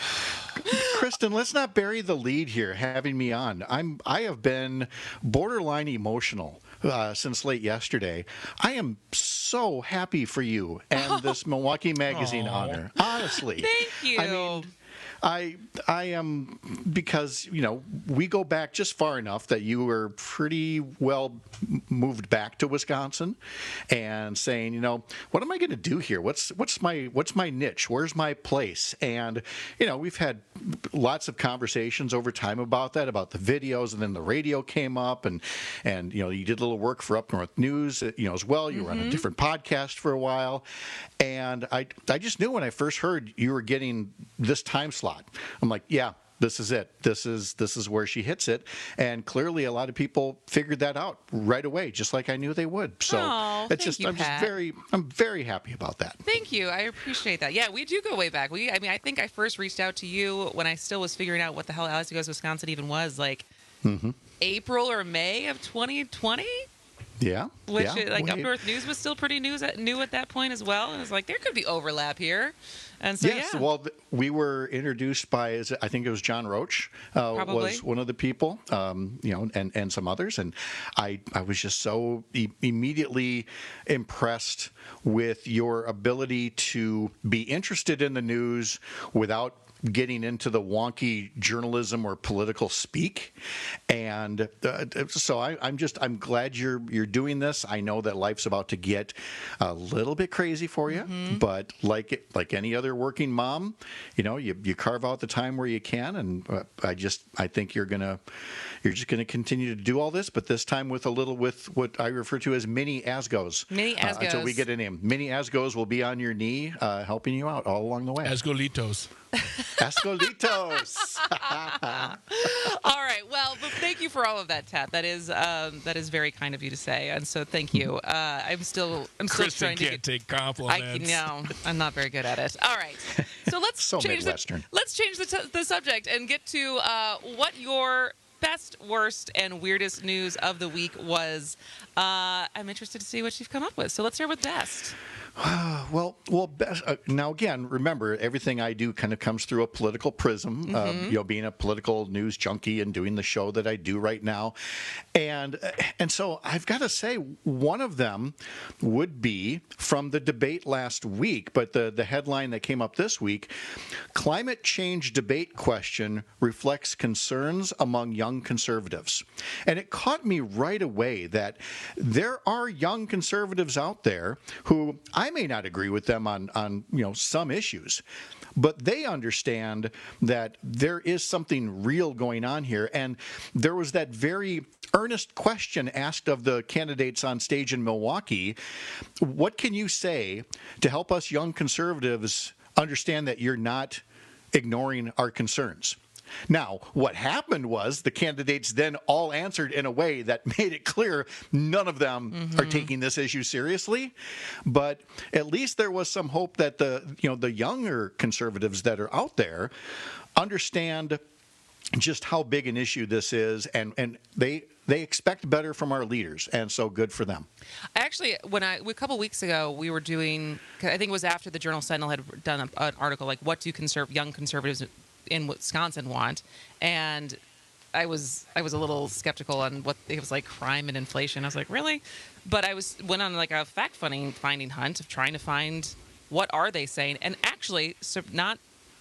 Kristen, let's not bury the lead here having me on. I'm I have been borderline emotional uh, since late yesterday. I am so happy for you and this Milwaukee Magazine Aw. honor. Honestly. Thank you. I mean, I I am because you know we go back just far enough that you were pretty well m- moved back to Wisconsin, and saying you know what am I going to do here? What's what's my what's my niche? Where's my place? And you know we've had lots of conversations over time about that, about the videos, and then the radio came up, and and you know you did a little work for Up North News, uh, you know as well. You were on a different podcast for a while, and I I just knew when I first heard you were getting this time slot. I'm like, yeah, this is it. This is this is where she hits it. And clearly a lot of people figured that out right away, just like I knew they would. So Aw, it's thank just you, I'm Pat. just very I'm very happy about that. Thank you. I appreciate that. Yeah, we do go way back. We, I mean, I think I first reached out to you when I still was figuring out what the hell As Goes Wisconsin even was, like Mm-hmm. April or May of twenty twenty. Yeah. Which, yeah, uh, like, Up way- North News was still pretty news at, new at that point as well. And it was like, there could be overlap here. And so, yes, yeah. well, th- we were introduced by, is it- I think it was John Roach, uh, Probably. was one of the people, um, you know, and, and some others, and I, I was just so e- immediately impressed with your ability to be interested in the news without getting into the wonky journalism or political speak, and uh, so I, I'm just I'm glad you're you're doing this. I know that life's about to get a little bit crazy for you, Mm-hmm. but like it, like any other working mom, you know, you you carve out the time where you can, and uh, I just I think you're gonna you're just gonna continue to do all this, but this time with a little with what I refer to as mini Asgos. Mini Uh, until we Asgos. get a name. Mini Asgos will be on your knee, uh, helping you out all along the way. Asgolitos. Asgolitos. All right. Well, but thank you for all of that, Tat. That is um, that is very kind of you to say, and so thank you. Uh, I'm still I'm still Kristen trying to can't get. take compliments. I can, no, I'm not very good at it. All right. So let's So change the, Midwestern. let's change the, t- the subject and get to uh, what your best, worst, and weirdest news of the week was. Uh, I'm interested to see what you've come up with. So let's start with best. well, well. Best, uh, now again, remember everything I do kind of comes through a political prism. Uh, Mhm. you know, being a political news junkie and doing the show that I do right now, and uh, and so I've got to say one of them would be from the debate last week, but the the headline that came up this week: climate change debate question reflects concerns among young conservatives, and it caught me right away that there are young conservatives out there who I may not agree with them on, on you know some issues, but they understand that there is something real going on here. And there was that very earnest question asked of the candidates on stage in Milwaukee: what can you say to help us young conservatives understand that you're not ignoring our concerns? Now, what happened was the candidates then all answered in a way that made it clear none of them mm-hmm. are taking this issue seriously. But at least there was some hope that the, you know, the younger conservatives that are out there understand just how big an issue this is, and, and they they expect better from our leaders, and so good for them. Actually, when I a couple weeks ago, we were doing, I think it was after the Journal Sentinel had done a, an article like, what do conserv- young conservatives in Wisconsin want? And I was I was a little skeptical on what it was, like crime and inflation. I was like, really? But I was went on like a fact finding finding hunt of trying to find what are they saying, and actually, so not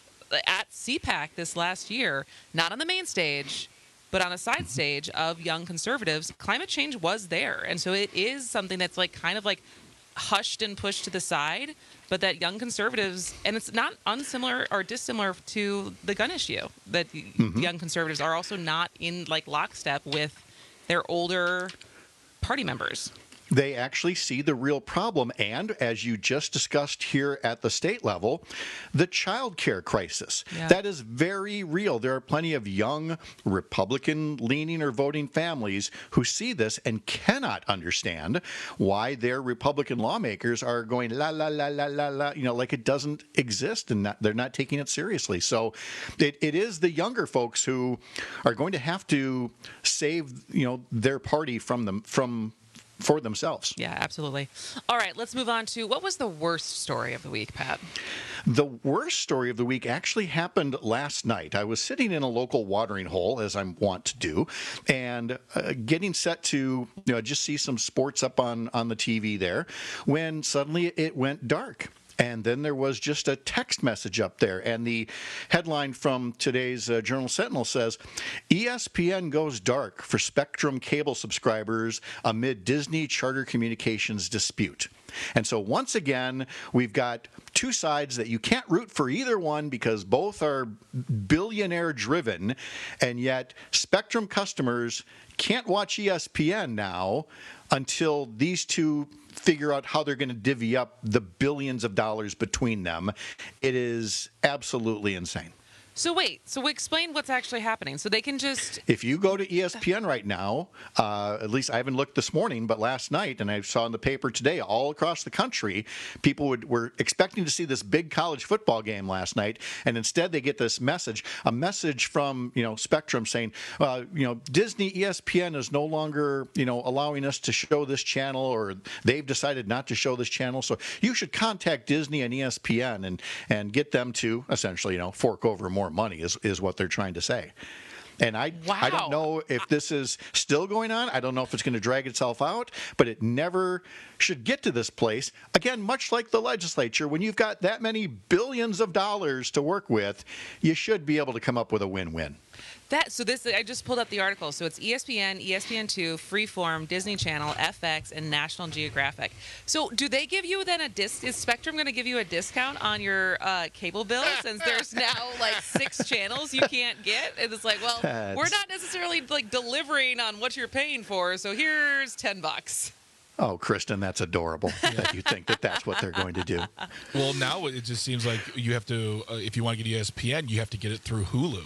at C PAC this last year, not on the main stage, but on a side stage of young conservatives, climate change was there. And so it is something that's like kind of like hushed and pushed to the side, but that young conservatives, and it's not unsimilar or dissimilar to the gun issue, that mm-hmm. young conservatives are also not in like lockstep with their older party members. They actually see the real problem, and as you just discussed here at the state level, the child care crisis. Yeah. That is very real. There are plenty of young Republican-leaning or voting families who see this and cannot understand why their Republican lawmakers are going la, la, la, la, la, la, you know, like it doesn't exist, and not, they're not taking it seriously. So it, it is the younger folks who are going to have to save, you know, their party from them, from for themselves. Yeah, absolutely. All right, let's move on to, what was the worst story of the week, Pat? The worst story of the week actually happened last night. I was sitting in a local watering hole, as I'm wont to do, and uh, getting set to, you know, just see some sports up on, on the T V there, when suddenly it went dark. And then there was just a text message up there. And the headline from today's uh, Journal Sentinel says, E S P N goes dark for Spectrum cable subscribers amid Disney Charter Communications dispute. And so once again, we've got two sides that you can't root for either one because both are billionaire driven. And yet Spectrum customers can't watch E S P N now until these two figure out how they're going to divvy up the billions of dollars between them. It is absolutely insane. So wait, so we explain what's actually happening. So they can just... If you go to E S P N right now, uh, at least I haven't looked this morning, but last night, and I saw in the paper today, all across the country, people would, were expecting to see this big college football game last night, and instead they get this message, a message from, you know, Spectrum saying, uh, you know, Disney E S P N is no longer, you know, allowing us to show this channel, or they've decided not to show this channel, so you should contact Disney and E S P N and, and get them to essentially, you know, fork over more money is, is what they're trying to say. And I wow. I don't know if this is still going on. I don't know if it's going to drag itself out, but it never should get to this place. Again, much like the legislature, when you've got that many billions of dollars to work with, you should be able to come up with a win-win. That so this I just pulled up the article. So it's E S P N, E S P N two, Freeform, Disney Channel, F X, and National Geographic. So do they give you then a dis? Is Spectrum going to give you a discount on your uh, cable bill since there's now like six channels you can't get? And it's like, well, That's... we're not necessarily like delivering on what you're paying for. So here's ten bucks. Oh, Kristen, that's adorable that you think that that's what they're going to do. Well, now it just seems like you have to, uh, if you want to get E S P N, you have to get it through Hulu.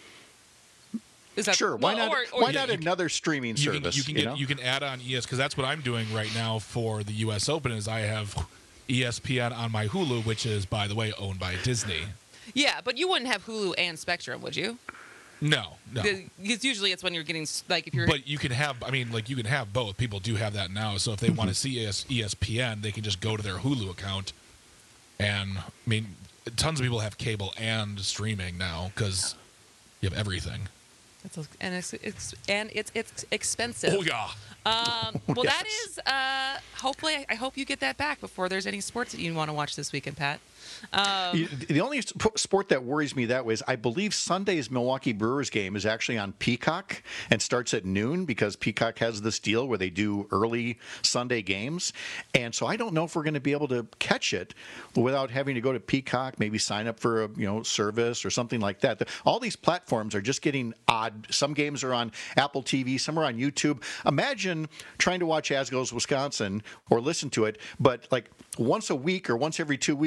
Is that, sure. Why well, not? Or, or why yeah, not another streaming you service? Can, you can you get know? you can add on E S because that's what I'm doing right now for the U S Open. Is I have E S P N on my Hulu, which is, by the way, owned by Disney. Yeah, but you wouldn't have Hulu and Spectrum, would you? No, no. Because usually it's when you're getting like if you're. But you can have. I mean, like you can have both. People do have that now. So if they want to see E S P N, they can just go to their Hulu account. And I mean, tons of people have cable and streaming now because you have everything. It's, and it's, it's and it's it's expensive. Oh yeah. Um, well, Yes. that is. Uh, hopefully, I, I hope you get that back before there's any sports that you want to watch this weekend, Pat. Um, You- the only sp- sport that worries me that way is I believe Sunday's Milwaukee Brewers game is actually on Peacock and starts at noon because Peacock has this deal where they do early Sunday games. And so I don't know if we're going to be able to catch it without having to go to Peacock, maybe sign up for a you know service or something like that. The- all these platforms are just getting odd. Some games are on Apple T V, some are on YouTube. Imagine trying to watch As Goes Wisconsin or listen to it, but like once a week or once every two weeks,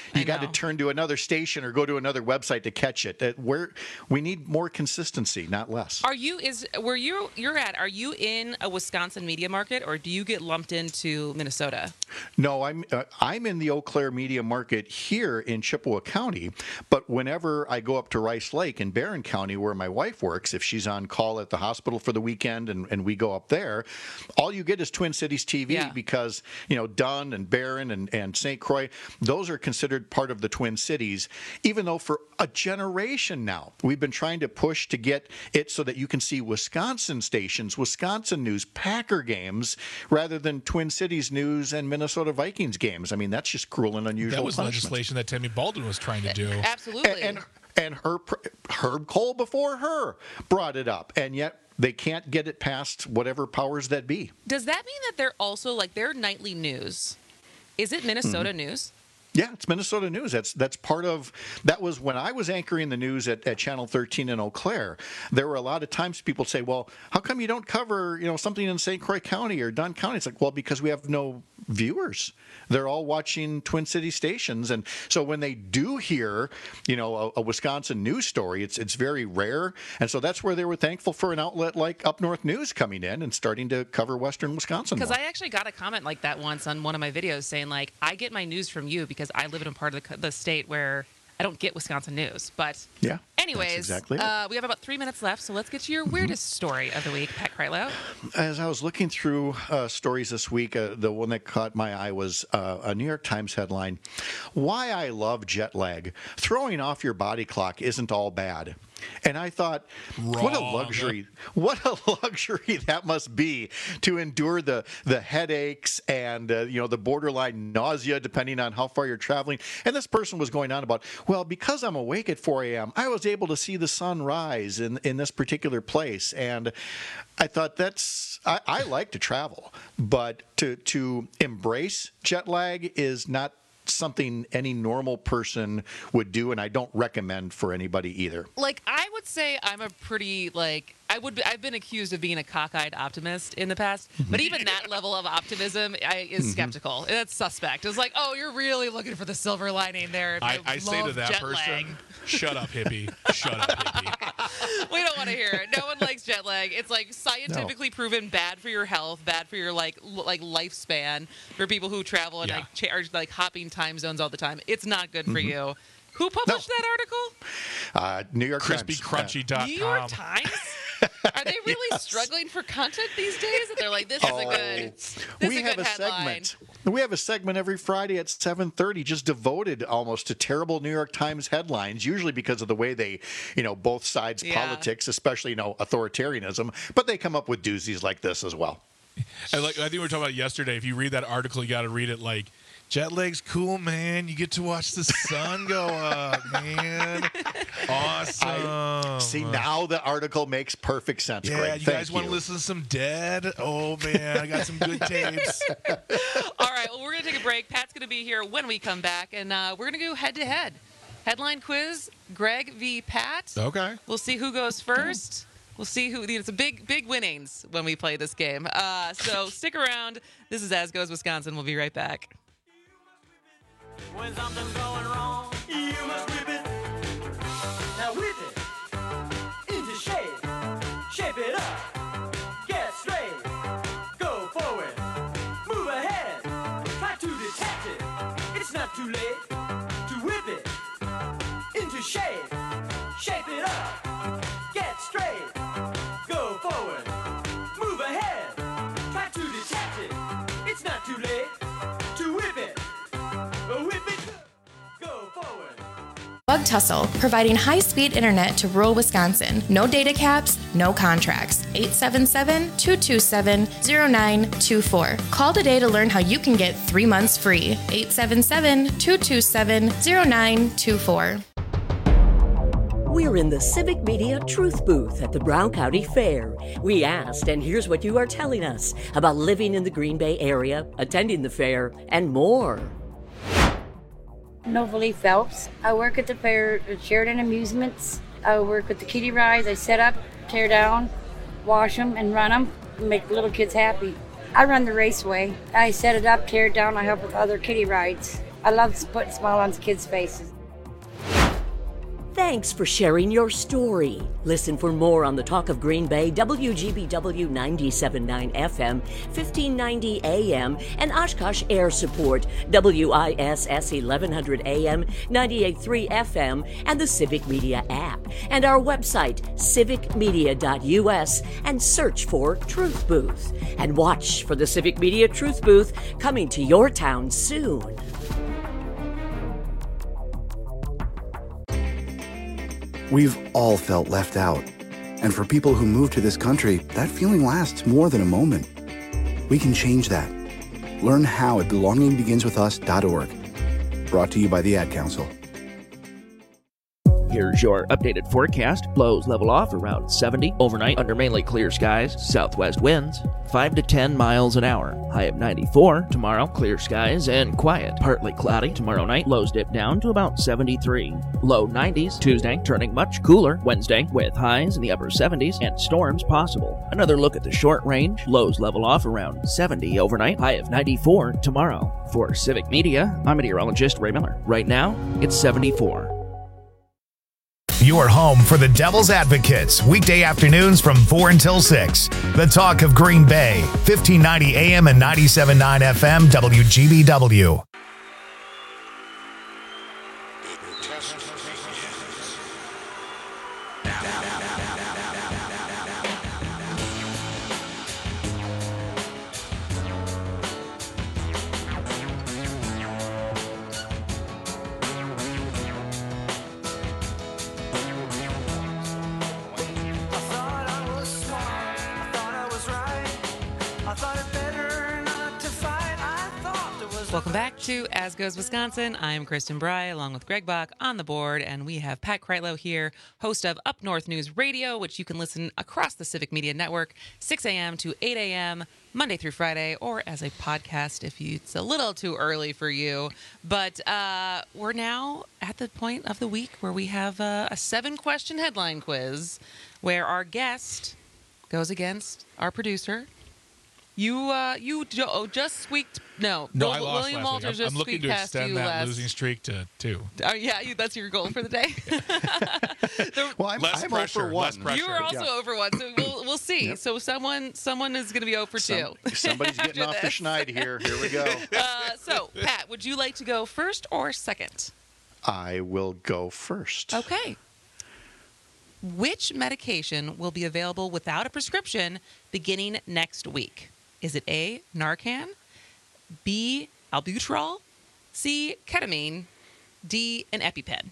you got to turn to another station or go to another website to catch it. That we're we need more consistency, not less. Are you is where you you're at? Are you in a Wisconsin media market, or do you get lumped into Minnesota? No, I'm uh, I'm in the Eau Claire media market here in Chippewa County, but whenever I go up to Rice Lake in Barron County, where my wife works, if she's on call at the hospital for the weekend and, and we go up there, all you get is Twin Cities T V Yeah. because, you know, Dunn and Barron and, and Saint Croix, those are considered part of the Twin Cities, even though for a generation now, we've been trying to push to get it so that you can see Wisconsin stations, Wisconsin news, Packer games, rather than Twin Cities news and Minnesota Vikings games. I mean, that's just cruel and unusual That was punishment. legislation that Tammy Baldwin was trying to do. Absolutely. And, and, and Herb, Herb Cole before her brought it up, and yet they can't get it past whatever powers that be. Does that mean that they're also like their nightly news? Is it Minnesota Mhm. news? Yeah, it's Minnesota news. That's that's part of that was when I was anchoring the news at, at Channel thirteen in Eau Claire. There were a lot of times people say, "Well, how come you don't cover, you know, something in Saint Croix County or Dunn County?" It's like, well, because we have no viewers. They're all watching Twin City stations, and so when they do hear, you know, a, a Wisconsin news story, it's it's very rare, and so that's where they were thankful for an outlet like Up North News coming in and starting to cover Western Wisconsin. Because more. I actually got a comment like that once on one of my videos saying like, I get my news from you because I live in a part of the, the state where I don't get Wisconsin news. But yeah, anyways, that's exactly it. uh, we have about three minutes left, so let's get to your weirdest story of the week, Pat Krylo. As I was looking through uh, stories this week, uh, the one that caught my eye was uh, a New York Times headline: "Why I love jet lag. Throwing off your body clock isn't all bad." And I thought, what a Wrong. luxury, what a luxury that must be to endure the the headaches and, uh, you know, the borderline nausea depending on how far you're traveling. And this person was going on about, well, because I'm awake at four a.m., I was able to see the sun rise in, in this particular place. And I thought that's, I, I like to travel, but to, to embrace jet lag is not something any normal person would do, and I don't recommend for anybody either. Like, I would say I'm a pretty, like, I would, be, I've been accused of being a cockeyed optimist in the past, but even that level of optimism I, is Mhm. skeptical. That's suspect. It's like, oh, you're really looking for the silver lining there. I, I say to love that jet person, lag. shut up, hippie. Shut up, hippie. We don't want to hear it. No one likes jet lag. It's like scientifically proven bad for your health, bad for your like l- like lifespan for people who travel and Yeah. like cha- are like hopping time zones all the time. It's not good for Mhm. you. Who published that article? Uh, New York crispy Times. crunchy dot com. New York Times? Are they really struggling for content these days? They're like, this is a Oh, good, this we is a have good a headline. segment. We have a segment every Friday at seven thirty just devoted almost to terrible New York Times headlines, usually because of the way they, you know, both sides Yeah. politics, especially, you know, authoritarianism, but they come up with doozies like this as well. And like I think we were talking about it yesterday. If you read that article, you got to read it like, jet lag's cool, man. You get to watch the sun go up, man. Awesome. I, see, now the article makes perfect sense. Yeah, Greg. you Thank guys want to listen to some Dead? Oh man, I got some good tapes. All right, well, we're going to take a break. Pat's going to be here when we come back, and uh, we're going to go head to head. Headline quiz: Greg v. Pat. Okay. We'll see who goes first. We'll see who. It's a big, big winnings when we play this game. Uh, so stick around. This is As Goes Wisconsin. We'll be right back. When something's going wrong, you must whip it. Now whip it into shape. Shape it up. Get straight. Go forward. Move ahead. Try to detach it. It's not too late to whip it into shape. Shape it up. Get straight. Go forward. Move ahead. Try to detach it. It's not too late to whip it. Whip it. Go forward. Bug Tussle, providing high-speed internet to rural Wisconsin. No data caps, no contracts. eight seven seven, two two seven, zero nine two four. Call today to learn how you can get three months free. eight seven seven, two two seven, zero nine two four. We're in the Civic Media Truth Booth at the Brown County Fair. We asked, and here's what you are telling us about living in the Green Bay area, attending the fair, and more. Novalee Phelps. I work at the fair at Sheridan Amusements. I work with the kiddie rides. I set up, tear down, wash them, and run them, and make little kids happy. I run the raceway. I set it up, tear it down. I help with other kiddie rides. I love putting a smile on kids' faces. Thanks for sharing your story. Listen for more on the Talk of Green Bay, W G B W ninety-seven point nine F M, fifteen ninety A M, and Oshkosh Air Support, W I S S eleven hundred A M, ninety-eight point three F M, and the Civic Media app. And our website, civic media dot U S, and search for Truth Booth. And watch for the Civic Media Truth Booth coming to your town soon. We've all felt left out. And for people who move to this country, that feeling lasts more than a moment. We can change that. Learn how at belonging begins with us dot org. Brought to you by the Ad Council. Here's your updated forecast. Lows level off around seventy overnight under mainly clear skies. Southwest winds five to ten miles an hour. High of ninety-four. Tomorrow, clear skies and quiet. Partly cloudy tomorrow night. Lows dip down to about seventy-three. Low nineties. Tuesday, turning much cooler. Wednesday, with highs in the upper seventies and storms possible. Another look at the short range. Lows level off around seventy overnight. High of ninety-four tomorrow. For Civic Media, I'm meteorologist Ray Miller. Right now, it's seventy-four. Your home for the Devil's Advocates, weekday afternoons from four until six. The Talk of Green Bay, fifteen ninety A M and ninety-seven point nine F M, W G B W. Welcome back to As Goes Wisconsin. I'm Kristen Bry, along with Greg Bach on the board, and we have Pat Kreitlow here, host of Up North News Radio, which you can listen across the Civic Media Network, six A M to eight A M, Monday through Friday, or as a podcast if you, it's a little too early for you. But uh, we're now at the point of the week where we have uh, a seven-question headline quiz where our guest goes against our producer. You uh, you jo- just squeaked. No, No, Will- I lost William last Walters week. I'm, just I'm looking squeaked to past extend you that last. losing streak to two. Oh yeah, you, that's your goal for the day. Well, I'm, Less I'm pressure, over one. less pressure. You are also Yeah. over one, so we'll we'll see. Yep. So someone someone is going to be zero for Some- two. somebody's getting after off the this. schneid here. Here we go. Uh, so Pat, would you like to go first or second? I will go first. Okay. Which medication will be available without a prescription beginning next week? Is it A, Narcan, B, albuterol, C, ketamine, D, an EpiPen?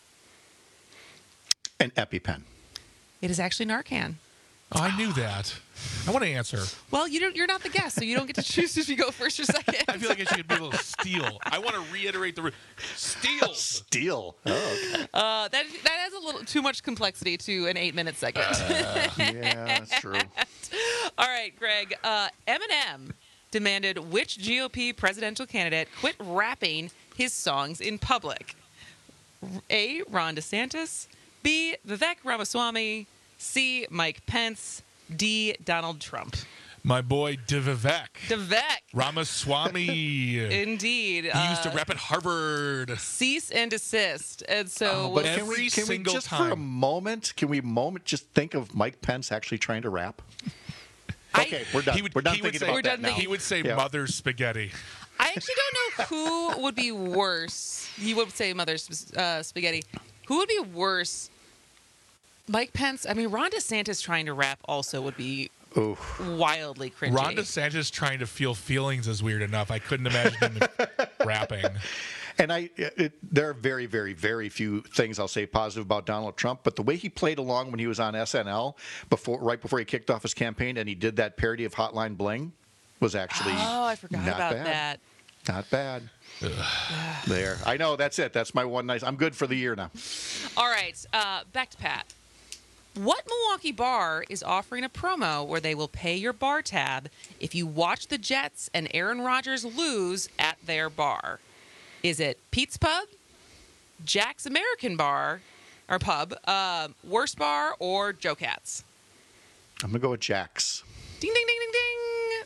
An EpiPen. It is actually Narcan. Oh, I knew that. I want to answer. Well, you don't, you're not the guest, so you don't get to choose if you go first or second. I feel like I should be able to steal. I want to reiterate the re- steal. Steal. Oh, okay. Uh, that that adds a little too much complexity to an eight-minute segment. Uh, yeah, that's true. All right, Greg. Uh, Eminem demanded which G O P presidential candidate quit rapping his songs in public? A, Ron DeSantis, B, Vivek Ramaswamy, C, Mike Pence, D, Donald Trump. My boy Vivek. Vivek. Ramaswamy. Indeed. He used to uh, rap at Harvard. Cease and desist. And so, But we'll can we, Every can we single just for a time. moment, can we moment just think of Mike Pence actually trying to rap? Okay, we're done. He would, we're done he would thinking say, about We're that done now. thinking- He would say Yeah. mother's spaghetti. I actually don't know who would be worse. He would say mother's uh, spaghetti. Who would be worse? Mike Pence. I mean, Ron DeSantis trying to rap also would be Oof. wildly cringy. Ron DeSantis trying to feel feelings is weird enough. I couldn't imagine him rapping. And I, it, there are very, very, very few things I'll say positive about Donald Trump. But the way he played along when he was on S N L before, right before he kicked off his campaign, and he did that parody of Hotline Bling, was actually Oh, I forgot not about bad. that. Not bad. There, I know. That's it. That's my one nice. I'm good for the year now. All right, uh, back to Pat. What Milwaukee bar is offering a promo where they will pay your bar tab if you watch the Jets and Aaron Rodgers lose at their bar? Is it Pete's Pub, Jack's American Bar, or Pub, um, Worst Bar, or Joe Cats? I'm gonna go with Jack's. Ding, ding, ding, ding, ding.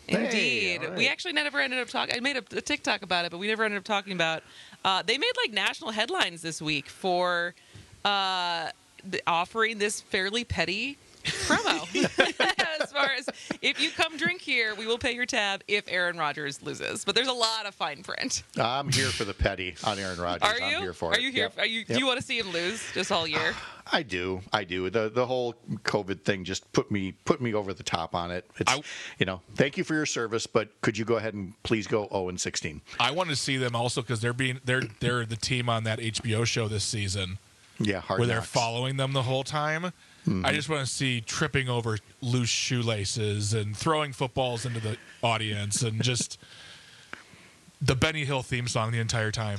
Indeed. Hey, all right. We actually never ended up talking. I made a, a TikTok about it, but we never ended up talking about. Uh, they made like national headlines this week for uh, the, offering this fairly petty promo. As far as if you come drink here, we will pay your tab if Aaron Rodgers loses. But there's a lot of fine print. I'm here for the petty on Aaron Rodgers. Are you? I'm here for Are it. you here? Yep. Are you? Yep. Do you want to see him lose just all year? I do. I do. The the whole COVID thing just put me put me over the top on it. It's you know, thank you for your service, but could you go ahead and please go oh and sixteen? I want to see them also because they're being they're they're the team on that H B O show this season. Yeah, Hard where they're Knocks. following them the whole time. Mhm. I just want to see tripping over loose shoelaces and throwing footballs into the audience and just the Benny Hill theme song the entire time.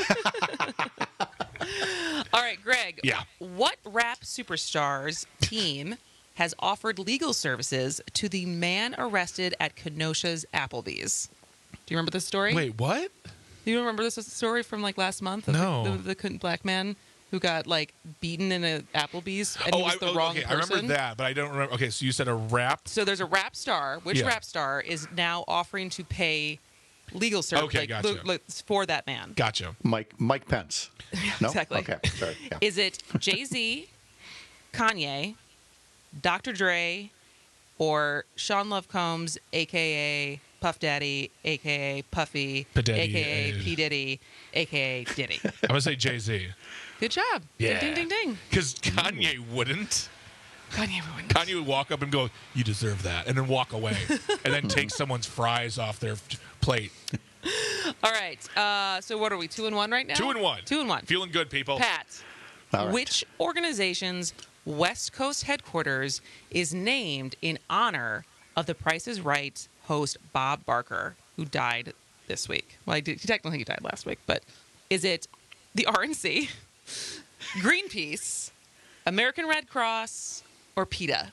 All right, Greg. Yeah. What rap superstar's team has offered legal services to the man arrested at Kenosha's Applebee's? Do you remember this story? Wait, what? Do you remember this story from like last month? Of No. The, the, the black man who got like beaten in a Applebee's and oh, he was I, the oh, wrong okay. person. I remember that, but I don't remember. Okay, so you said a rap. So there's a rap star. Which Yeah. rap star is now offering to pay legal service Okay, like, gotcha. lo- lo- for that man? Gotcha. Mike Mike Pence. No? Exactly. Okay. Sorry. Yeah. Is it Jay-Z, Kanye, Doctor Dre, or Sean Love Combs, a k a. Puff Daddy, a k a. Puffy, P. Diddy, a k a. uh, P. Diddy, a k a. Diddy? I'm gonna say Jay-Z. Good job. Yeah. Ding, ding, ding, ding. Because Kanye wouldn't. Kanye wouldn't. Kanye would walk up and go, "You deserve that," and then walk away, and then take someone's fries off their plate. All right. Uh, so what are we? Two and one right now? Two and one. Two and one. Feeling good, people. Pat, All right. which organization's West Coast headquarters is named in honor of The Price is Right host Bob Barker, who died this week? Well, I did, technically he died last week, but is it the R N C, Greenpeace, American Red Cross, or PETA?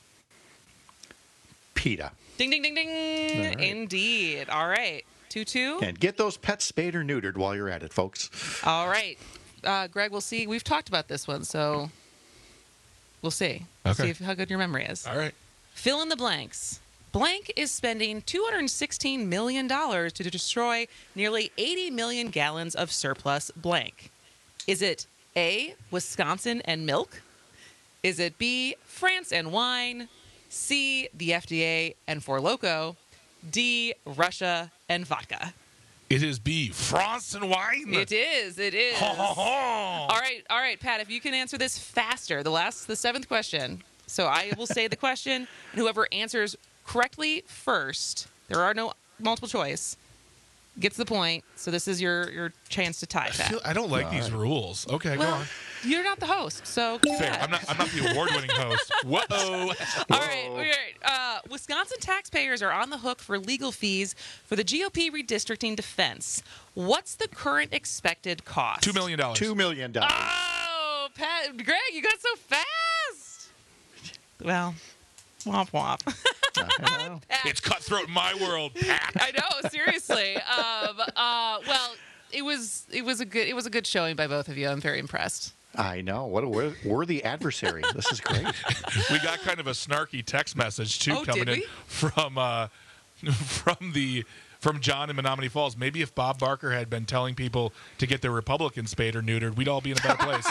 PETA. Ding, ding, ding, ding. All right. Indeed. All right. two two. And get those pets spayed or neutered while you're at it, folks. All right. Uh, Greg, we'll see. We've talked about this one, so we'll see. We'll Okay. see if, how good your memory is. All right. Fill in the blanks. Blank is spending two hundred sixteen million dollars to destroy nearly eighty million gallons of surplus blank. Is it A, Wisconsin and milk? Is it B, France and wine? C, the F D A and Four Loko? D, Russia and vodka? It is B, France and wine. It is. It is. Ho, ho, ho. All right. All right, Pat, if you can answer this faster, the last, the seventh question. So I will say the question, and whoever answers correctly first, there are no multiple choice, gets the point. So this is your, your chance to tie, I, Pat. feel, I don't like All these right. rules. Okay, well, go on. You're not the host, so go Fair. ahead. I'm not. I'm not the award-winning host. Whoa. All right, all right. Uh, Wisconsin taxpayers are on the hook for legal fees for the G O P redistricting defense. What's the current expected cost? Two million dollars. Two million dollars. Oh, Pat, Greg, you got so fast. Well, womp womp. It's cutthroat in my world, Pat. I know, seriously. Um, uh, well, it was it was a good it was a good showing by both of you. I'm very impressed. I know. What a wor- worthy adversary. This is great. We got kind of a snarky text message too Oh, coming did in we? from uh, from the from John in Menominee Falls. Maybe if Bob Barker had been telling people to get their Republicans spayed or neutered, we'd all be in a better place.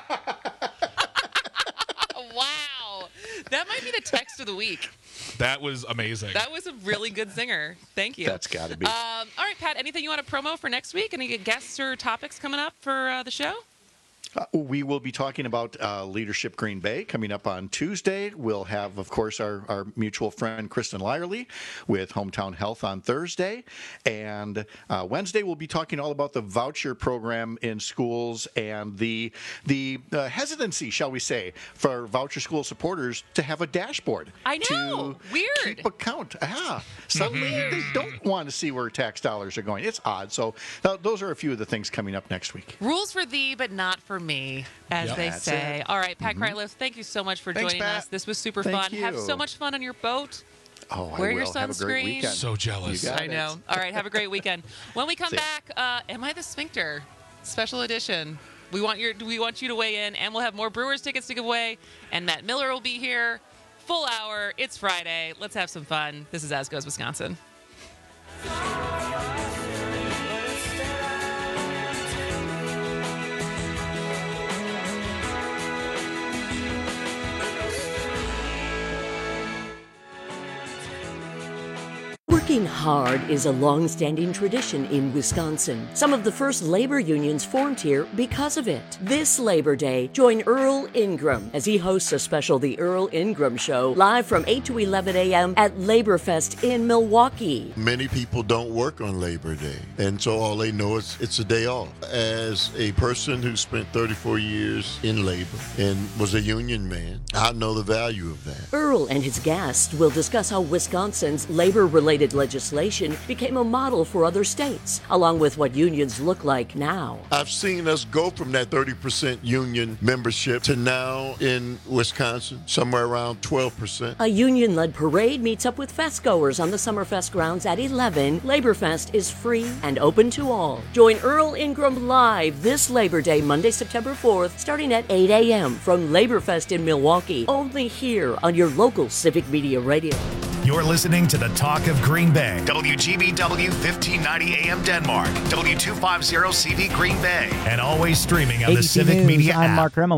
Wow, that might be the text of the week. That was amazing. That was a really good zinger. Thank you. That's got to be. Um, all right, Pat. Anything you want to promo for next week? Any guests or topics coming up for uh, the show? Uh, we will be talking about uh, Leadership Green Bay coming up on Tuesday. We'll have, of course, our, our mutual friend Kristen Lyerly with Hometown Health on Thursday. And uh, Wednesday, we'll be talking all about the voucher program in schools and the the uh, hesitancy, shall we say, for voucher school supporters to have a dashboard. I know. To Weird. keep account. Ah, suddenly they don't want to see where tax dollars are going. It's odd. So th- those are a few of the things coming up next week. Rules for thee, but not for me, as Yep. they That's say. it. All right, Pat Mhm. Kreitliff, thank you so much for Thanks, joining Pat. us. This was super Thank fun. Have you. so much fun on your boat. Oh, I Wear will. your Have a great sunscreen. weekend. So jealous. You got I it. know. All right, have a great weekend. When we come See ya. back, uh, Am I the Sphincter? Special edition. We want your we want you to weigh in, and we'll have more Brewers tickets to give away. And Matt Miller will be here. Full hour. It's Friday. Let's have some fun. This is As Goes Wisconsin. Working hard is a long-standing tradition in Wisconsin. Some of the first labor unions formed here because of it. This Labor Day, join Earl Ingram as he hosts a special The Earl Ingram Show live from eight to eleven a.m. at LaborFest in Milwaukee. Many people don't work on Labor Day, and so all they know is it's a day off. As a person who spent thirty-four years in labor and was a union man, I know the value of that. Earl and his guests will discuss how Wisconsin's labor-related legislation became a model for other states, along with what unions look like now. I've seen us go from that thirty percent union membership to now in Wisconsin, somewhere around twelve percent. A union-led parade meets up with festgoers on the Summerfest grounds at eleven. LaborFest is free and open to all. Join Earl Ingram live this Labor Day, Monday, September fourth, starting at eight a.m. from LaborFest in Milwaukee, only here on your local Civic Media Radio. You're listening to the Talk of Green Bay. W G B W fifteen ninety A M Denmark. W two fifty C V Green Bay. And always streaming on the A B C Civic News, Media I'm app. Mark Remel.